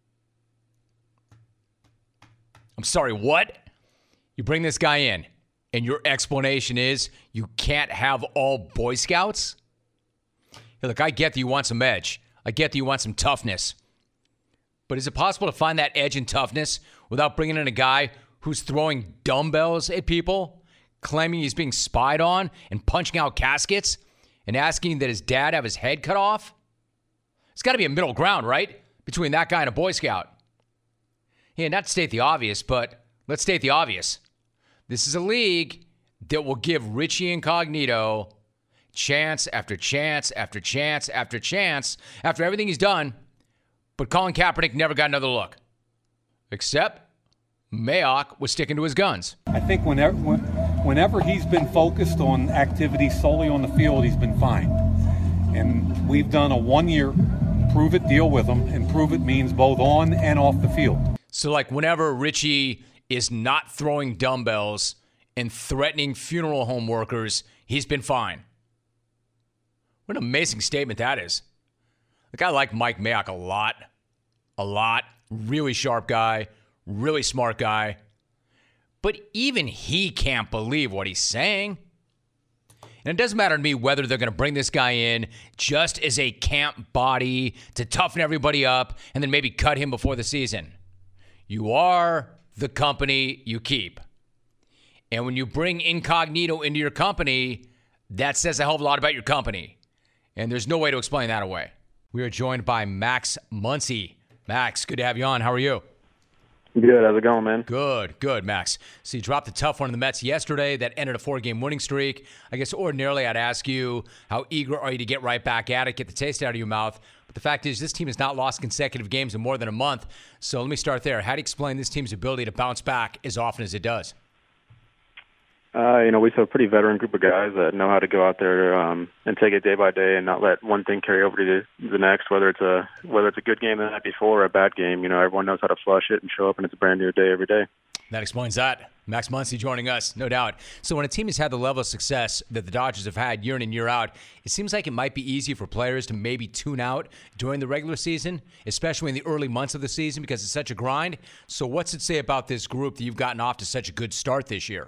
I'm sorry, what? You bring this guy in, and your explanation is you can't have all Boy Scouts? Hey, look, I get that you want some edge. I get that you want some toughness. But is it possible to find that edge and toughness without bringing in a guy who's throwing dumbbells at people, claiming he's being spied on and punching out caskets and asking that his dad have his head cut off? It's got to be a middle ground, right? Between that guy and a Boy Scout. Yeah, not to state the obvious, but let's state the obvious. This is a league that will give Richie Incognito chance after chance after chance after chance after everything he's done, but Colin Kaepernick never got another look. Except Mayock was sticking to his guns. I think whenever he's been focused on activity solely on the field, he's been fine. And we've done a 1-year prove-it deal with him, and prove it means both on and off the field. So, like, whenever Richie is not throwing dumbbells and threatening funeral home workers, he's been fine. What an amazing statement that is. Like, I like Mike Mayock a lot. A lot. Really sharp guy. Really smart guy. But even he can't believe what he's saying. And it doesn't matter to me whether they're going to bring this guy in just as a camp body to toughen everybody up and then maybe cut him before the season. You are the company you keep. And when you bring Incognito into your company, that says a hell of a lot about your company. And there's no way to explain that away. We are joined by Max Muncy. Max, good to have you on. How are you? Good. How's it going, man? Good, Max. So you dropped a tough one in the Mets yesterday that ended a 4-game winning streak. I guess ordinarily I'd ask you, how eager are you to get right back at it, get the taste out of your mouth? But the fact is, this team has not lost consecutive games in more than a month. So let me start there. How do you explain this team's ability to bounce back as often as it does? We have a pretty veteran group of guys that know how to go out there and take it day by day and not let one thing carry over to the next, whether it's a good game the night before or a bad game. Everyone knows how to flush it and show up, and it's a brand new day every day. That explains that. Max Muncy joining us, no doubt. So when a team has had the level of success that the Dodgers have had year in and year out, it seems like it might be easy for players to maybe tune out during the regular season, especially in the early months of the season because it's such a grind. So what's it say about this group that you've gotten off to such a good start this year?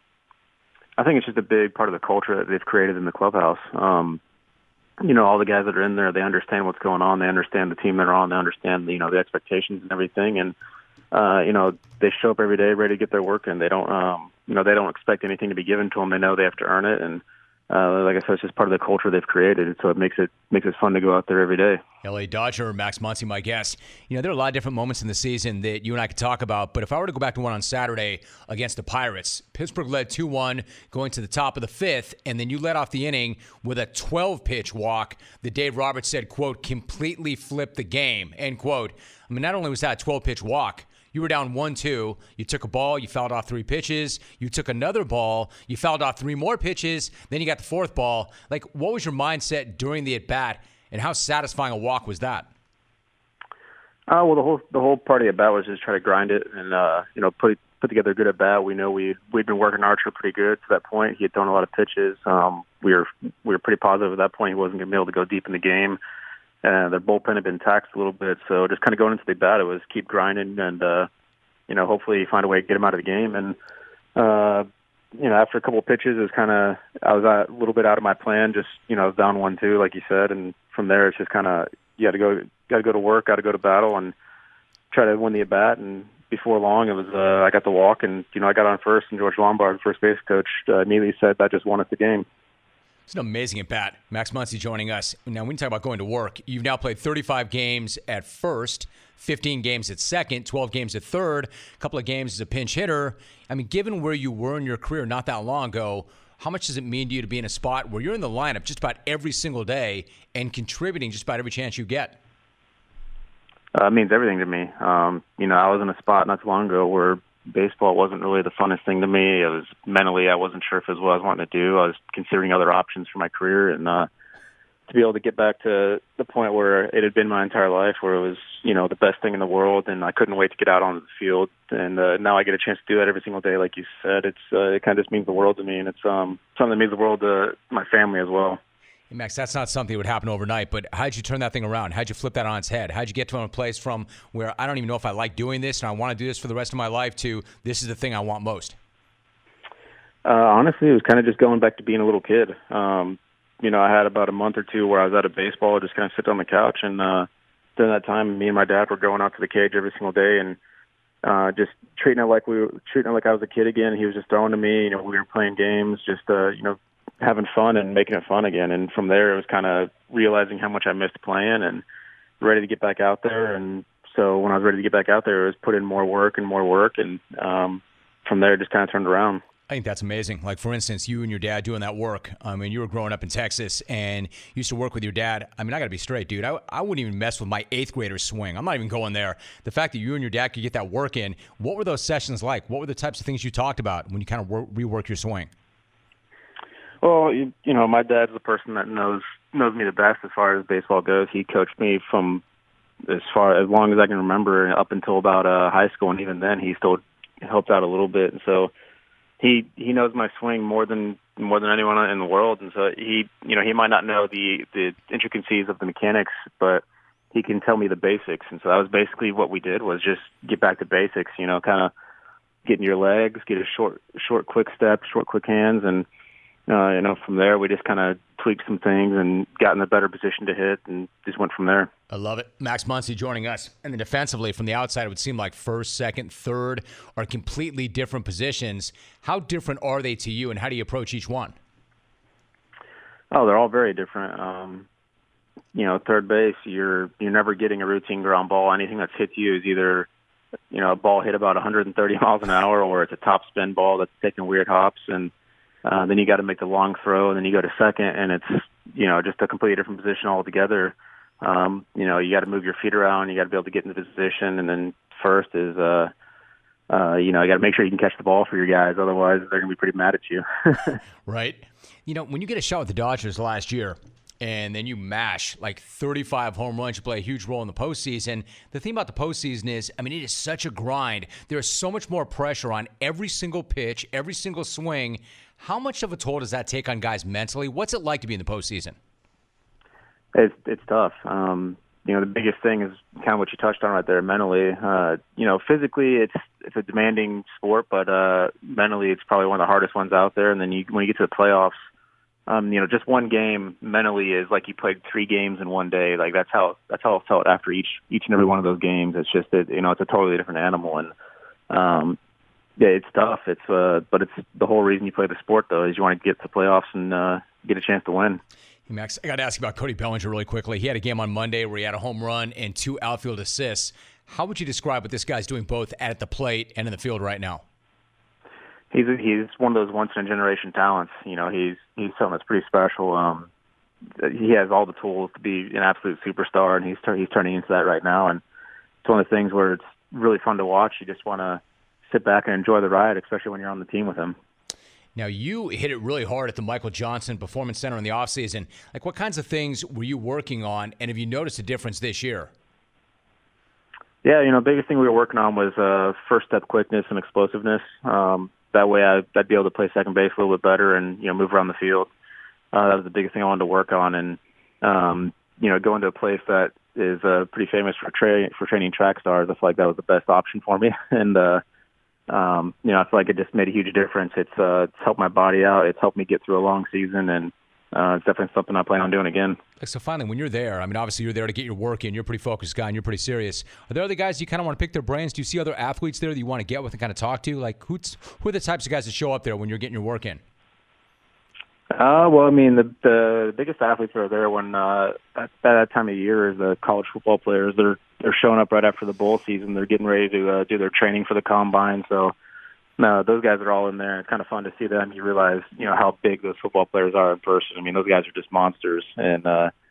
I think it's just a big part of the culture that they've created in the clubhouse. All the guys that are in there, they understand what's going on. They understand the team they're on. They understand, the expectations and everything. And, they show up every day ready to get their work in. They don't, they don't expect anything to be given to them. They know they have to earn it. And, like I said, it's just part of the culture they've created. So it makes it fun to go out there every day. LA Dodger, Max Muncy, my guest. There are a lot of different moments in the season that you and I could talk about, but if I were to go back to one on Saturday against the Pirates, Pittsburgh led 2-1 going to the top of the fifth, and then you led off the inning with a 12-pitch walk that Dave Roberts said, quote, completely flipped the game, end quote. Not only was that a 12-pitch walk, You were down 1-2. You took a ball. You fouled off 3 pitches. You took another ball. You fouled off 3 more pitches. Then you got the 4th ball. Like, what was your mindset during the at-bat, and how satisfying a walk was that? Well, the whole part of the at-bat was just try to grind it and, put together a good at-bat. We know we'd been working Archer pretty good to that point. He had thrown a lot of pitches. We were pretty positive at that point he wasn't going to be able to go deep in the game. Their bullpen had been taxed a little bit, so just kind of going into the bat, it was keep grinding and, hopefully find a way to get him out of the game. And, after a couple of pitches, it was I was a little bit out of my plan. Just, I was down 1-2, like you said, and from there it's just kind of you got to go to work, got to go to battle, and try to win the at bat. And before long, it was I got the walk, and I got on first, and George Lombard, the first base coach, immediately said that just won us the game. It's an amazing at-bat. Max Muncy joining us. Now, when you talk about going to work, you've now played 35 games at first, 15 games at second, 12 games at third, a couple of games as a pinch hitter. I mean, given where you were in your career not that long ago, how much does it mean to you to be in a spot where you're in the lineup just about every single day and contributing just about every chance you get? It means everything to me. I was in a spot not too long ago where baseball wasn't really the funnest thing to me. It was mentally, I wasn't sure if it was what I was wanting to do. I was considering other options for my career, and to be able to get back to the point where it had been my entire life, where it was, the best thing in the world, and I couldn't wait to get out onto the field. And now I get a chance to do that every single day, like you said. It kind of just means the world to me, and it's something that means the world to my family as well. Hey, Max, that's not something that would happen overnight, but how'd you turn that thing around? How'd you flip that on its head? How'd you get to a place from where I don't even know if I like doing this and I want to do this for the rest of my life to this is the thing I want most? Honestly, it was kind of just going back to being a little kid. I had about a month or 2 where I was out of baseball, just kind of sit on the couch, and during that time, me and my dad were going out to the cage every single day and just treating it like I was a kid again. He was just throwing to me. We were playing games, just having fun and making it fun again. And from there, it was kind of realizing how much I missed playing and ready to get back out there. And so when I was ready to get back out there, it was put in more work. And from there, it just kind of turned around. I think that's amazing. Like, for instance, you and your dad doing that work. I mean, you were growing up in Texas and used to work with your dad. I mean, I got to be straight, dude. I wouldn't even mess with my 8th grader's swing. I'm not even going there. The fact that you and your dad could get that work in, what were those sessions like? What were the types of things you talked about when you kind of rework your swing? Well, my dad's the person that knows me the best as far as baseball goes. He coached me from as long as I can remember up until about high school, and even then he still helped out a little bit. And so he knows my swing more than anyone in the world. And so he might not know the intricacies of the mechanics, but he can tell me the basics. And so that was basically what we did, was just get back to basics. Kind of get in your legs, get a short quick step, short quick hands, and from there, we just kind of tweaked some things and got in a better position to hit and just went from there. I love it. Max Muncy joining us. And then defensively, from the outside, it would seem like first, second, third are completely different positions. How different are they to you, and how do you approach each one? Oh, they're all very different. Third base, you're never getting a routine ground ball. Anything that's hit you is either, a ball hit about 130 miles an hour, or it's a top spin ball that's taking weird hops, and then you got to make the long throw, and then you go to second, and it's, just a completely different position altogether. You got to move your feet around, you got to be able to get into position, and then first is, you got to make sure you can catch the ball for your guys, otherwise they're going to be pretty mad at you. Right. When you get a shot with the Dodgers last year, and then you mash like 35 home runs, you play a huge role in the postseason. The thing about the postseason is, it is such a grind. There is so much more pressure on every single pitch, every single swing. How much of a toll does that take on guys mentally? What's it like to be in the postseason? It's tough. The biggest thing is kind of what you touched on right there, mentally. Physically, it's a demanding sport, but mentally, it's probably one of the hardest ones out there. And then when you get to the playoffs, just one game mentally is like you played 3 games in one day. Like that's how it felt after each and every one of those games. It's just that it's a totally different animal, and it's tough. But it's the whole reason you play the sport, though, is you want to get to the playoffs and get a chance to win. Hey, Max, I got to ask you about Cody Bellinger really quickly. He had a game on Monday where he had a home run and 2 outfield assists. How would you describe what this guy's doing both at the plate and in the field right now? He's one of those once-in-a-generation talents. He's something that's pretty special. He has all the tools to be an absolute superstar, and he's turning into that right now. And it's one of the things where it's, really fun to watch. You just want to sit back and enjoy the ride, especially when you're on the team with him. Now, you hit it really hard at the Michael Johnson Performance Center in the offseason. Like, what kinds of things were you working on, and have you noticed a difference this year? Yeah, biggest thing we were working on was first step quickness and explosiveness. That way I'd be able to play second base a little bit better and, move around the field. That was the biggest thing I wanted to work on. And, going to a place that is pretty famous for training track stars, I feel like that was the best option for me. And, I feel like it just made a huge difference. It's helped my body out. It's helped me get through a long season, and it's definitely something I plan on doing again. So finally, when you're there, I mean, obviously you're there to get your work in. You're a pretty focused guy, and you're pretty serious. Are there other guys you kind of want to pick their brains? Do you see other athletes there that you want to get with and kind of talk to? Like, who are the types of guys that show up there when you're getting your work in? Well, I mean, the biggest athletes that are there when at that time of year is the college football players. They're showing up right after the bowl season. They're getting ready to do their training for the combine. So, no, those guys are all in there. It's kind of fun to see them. You realize, how big those football players are in person. I mean, those guys are just monsters. And,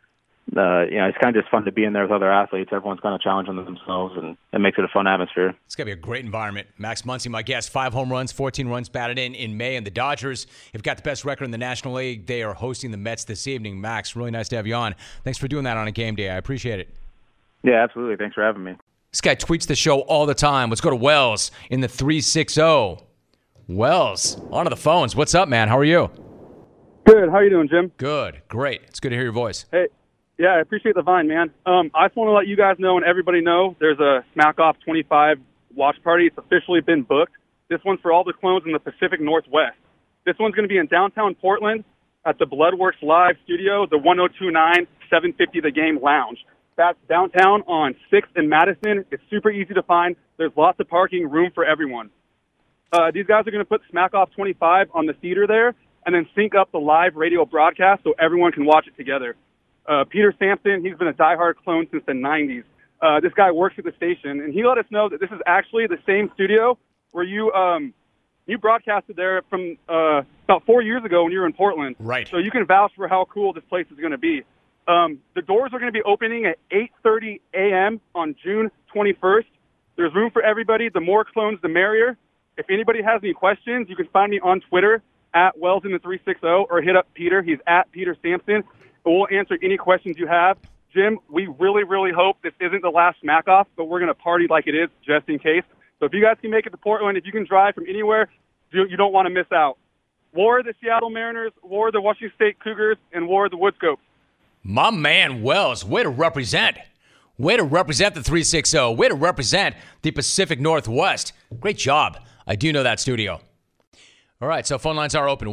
it's kind of just fun to be in there with other athletes. Everyone's kind of challenging themselves, and it makes it a fun atmosphere. It's going to be a great environment. Max Muncy, my guest, 5 home runs, 14 runs batted in May, and the Dodgers have got the best record in the National League. They are hosting the Mets this evening. Max, really nice to have you on. Thanks for doing that on a game day. I appreciate it. Yeah, absolutely. Thanks for having me. This guy tweets the show all the time. Let's go to Wells in the 360. Wells, on to the phones. What's up, man? How are you? Good. How are you doing, Jim? Good. Great. It's good to hear your voice. Hey, yeah, I appreciate the vine, man. I just want to let you guys know and everybody know there's a Smack Off 25 watch party. It's officially been booked. This one's for all the clones in the Pacific Northwest. This one's going to be in downtown Portland at the Bloodworks Live studio, the 1029 750 The Game Lounge. That's downtown on 6th and Madison. It's super easy to find. There's lots of parking, room for everyone. These guys are going to put Smack Off 25 on the theater there and then sync up the live radio broadcast so everyone can watch it together. Peter Sampson, he's been a diehard clone since the 90s. This guy works at the station, and he let us know that this is actually the same studio where you broadcasted there from about 4 years ago when you were in Portland. Right. So you can vouch for how cool this place is going to be. The doors are going to be opening at 8:30 a.m. on June 21st. There's room for everybody. The more clones, the merrier. If anybody has any questions, you can find me on Twitter at WellsIn360 or hit up Peter. He's at Peter Sampson. We'll answer any questions you have. Jim, we really, really hope this isn't the last Smack Off, but we're going to party like it is just in case. So if you guys can make it to Portland, if you can drive from anywhere, you don't want to miss out. War the Seattle Mariners, war the Washington State Cougars, and war the Woodscopes. My man Wells, way to represent. Way to represent the 360. Way to represent the Pacific Northwest. Great job. I do know that studio. All right, so phone lines are open.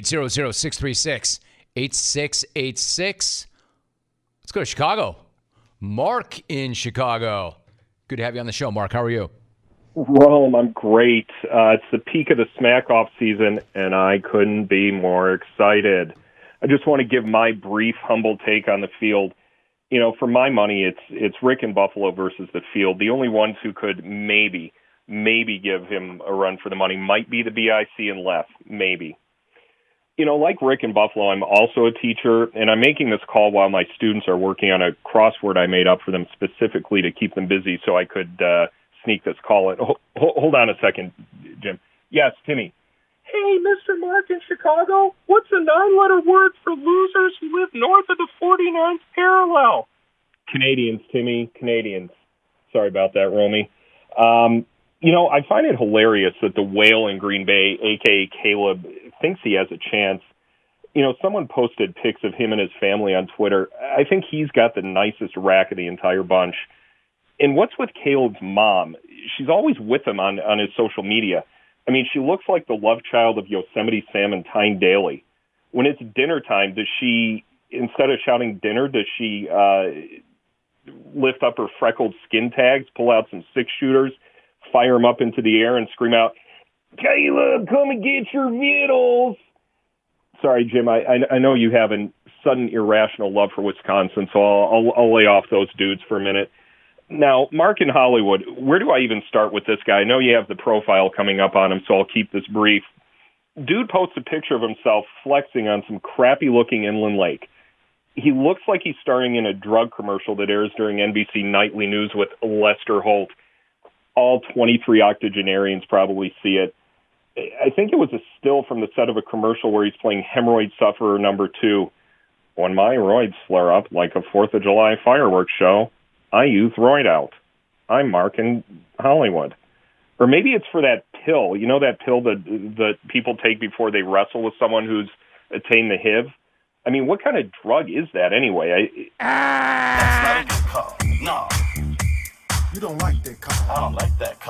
1-800-636-8686. Let's go to Chicago. Mark in Chicago. Good to have you on the show, Mark. How are you? Rome, I'm great. It's the peak of the Smack-Off season, and I couldn't be more excited. I just want to give my brief, humble take on the field. You know, for my money, it's Rick and Buffalo versus the field. The only ones who could maybe give him a run for the money might be the BIC and Left, maybe. You know, like Rick and Buffalo, I'm also a teacher, and I'm making this call while my students are working on a crossword I made up for them specifically to keep them busy so I could sneak this call in. Hold on a second, Jim. Yes, Timmy. Hey, Mr. Mark in Chicago, what's a 9-letter word for losers who live north of the 49th parallel? Canadians, Timmy, Canadians. Sorry about that, Romy. You know, I find it hilarious that the whale in Green Bay, a.k.a. Caleb, thinks he has a chance. You know, someone posted pics of him and his family on Twitter. I think he's got the nicest rack of the entire bunch. And what's with Caleb's mom? She's always with him on his social media. I mean, she looks like the love child of Yosemite Sam and Tyne Daly. When it's dinner time, does she, instead of shouting dinner, does she lift up her freckled skin tags, pull out some 6-shooters, fire them up into the air, and scream out, "Caleb, come and get your vittles"? Sorry, Jim, I know you have a sudden irrational love for Wisconsin, so I'll lay off those dudes for a minute. Now, Mark in Hollywood, where do I even start with this guy? I know you have the profile coming up on him, so I'll keep this brief. Dude posts a picture of himself flexing on some crappy-looking inland lake. He looks like he's starring in a drug commercial that airs during NBC Nightly News with Lester Holt. all 23 octogenarians probably see it. I think it was a still from the set of a commercial where he's playing hemorrhoid sufferer number 2. When my roids flare up like a 4th of July fireworks show, I use roid out. I'm Mark in Hollywood. Or maybe it's for that pill. You know that pill that people take before they wrestle with someone who's attained the HIV? I mean, what kind of drug is that anyway? That's not a good call. No. You don't like that call. I don't like that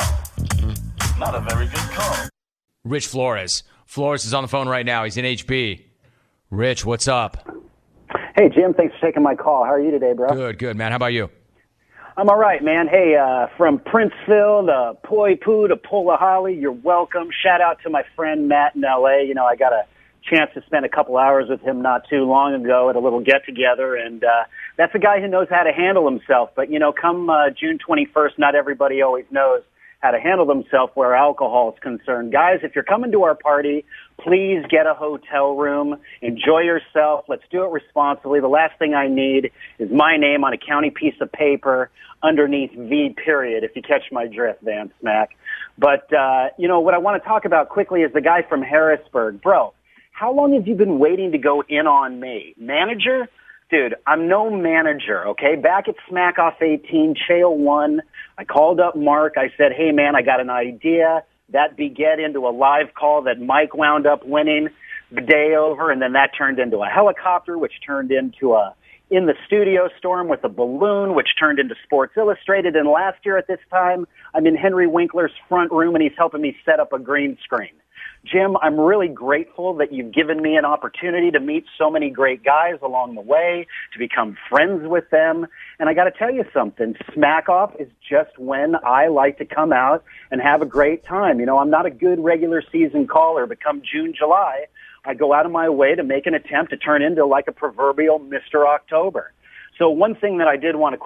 call. Not a very good call. Rich Flores. Flores is on the phone right now. He's in HB. Rich, what's up? Hey, Jim. Thanks for taking my call. How are you today, bro? Good, man. How about you? I'm all right, man. Hey, from Princeville to Poipu to Pulahalli, you're welcome. Shout out to my friend Matt in L.A. You know, I got a chance to spend a couple hours with him not too long ago at a little get-together, and that's a guy who knows how to handle himself. But, you know, come June 21st, not everybody always knows how to handle themselves where alcohol is concerned. Guys, if you're coming to our party, please get a hotel room. Enjoy yourself. Let's do it responsibly. The last thing I need is my name on a county piece of paper underneath V period, if you catch my drift, Van Smack. But, you know, what I want to talk about quickly is the guy from Harrisburg. Bro, how long have you been waiting to go in on me? Manager? Dude, I'm no manager, okay? Back at Smack Off 18, Chael 1, I called up Mark. I said, hey, man, I got an idea. That beget into a live call that Mike wound up winning the day over, and then that turned into a helicopter, which turned into a in the studio storm with a balloon, which turned into Sports Illustrated. And last year at this time, I'm in Henry Winkler's front room, and he's helping me set up a green screen. Jim, I'm really grateful that you've given me an opportunity to meet so many great guys along the way, to become friends with them. And I got to tell you something, Smack Off is just when I like to come out and have a great time. You know, I'm not a good regular season caller, but come June, July, I go out of my way to make an attempt to turn into like a proverbial Mr. October. So one thing that I did want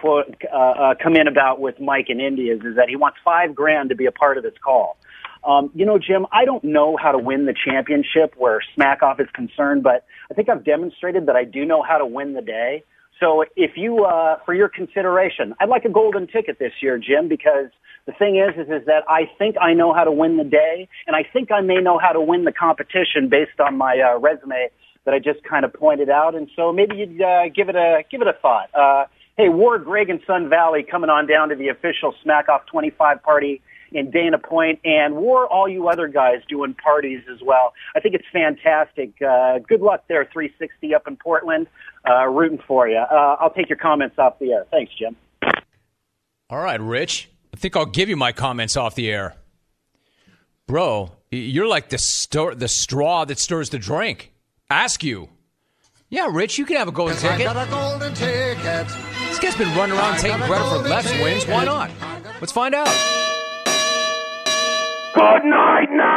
to come in about with Mike in India is that he wants $5,000 to be a part of this call. You know, Jim, I don't know how to win the championship where Smack Off is concerned, but I think I've demonstrated that I do know how to win the day. So if you, for your consideration, I'd like a golden ticket this year, Jim, because the thing is that I think I know how to win the day, and I think I may know how to win the competition based on my resume that I just kind of pointed out. And so maybe you'd give it a thought. Hey, Ward, Greg, and Sun Valley coming on down to the official Smack Off 25 party in Dana Point, and War, all you other guys doing parties as well. I think it's fantastic. Good luck there, 360 up in Portland. Rooting for you. I'll take your comments off the air. Thanks, Jim. All right, Rich. I think I'll give you my comments off the air. Bro, you're like the straw that stirs the drink. Ask you. Yeah, Rich, you can have a golden ticket. I got a golden ticket. This guy's been running around taking credit for less wins. Why not? Let's find out. Good night now.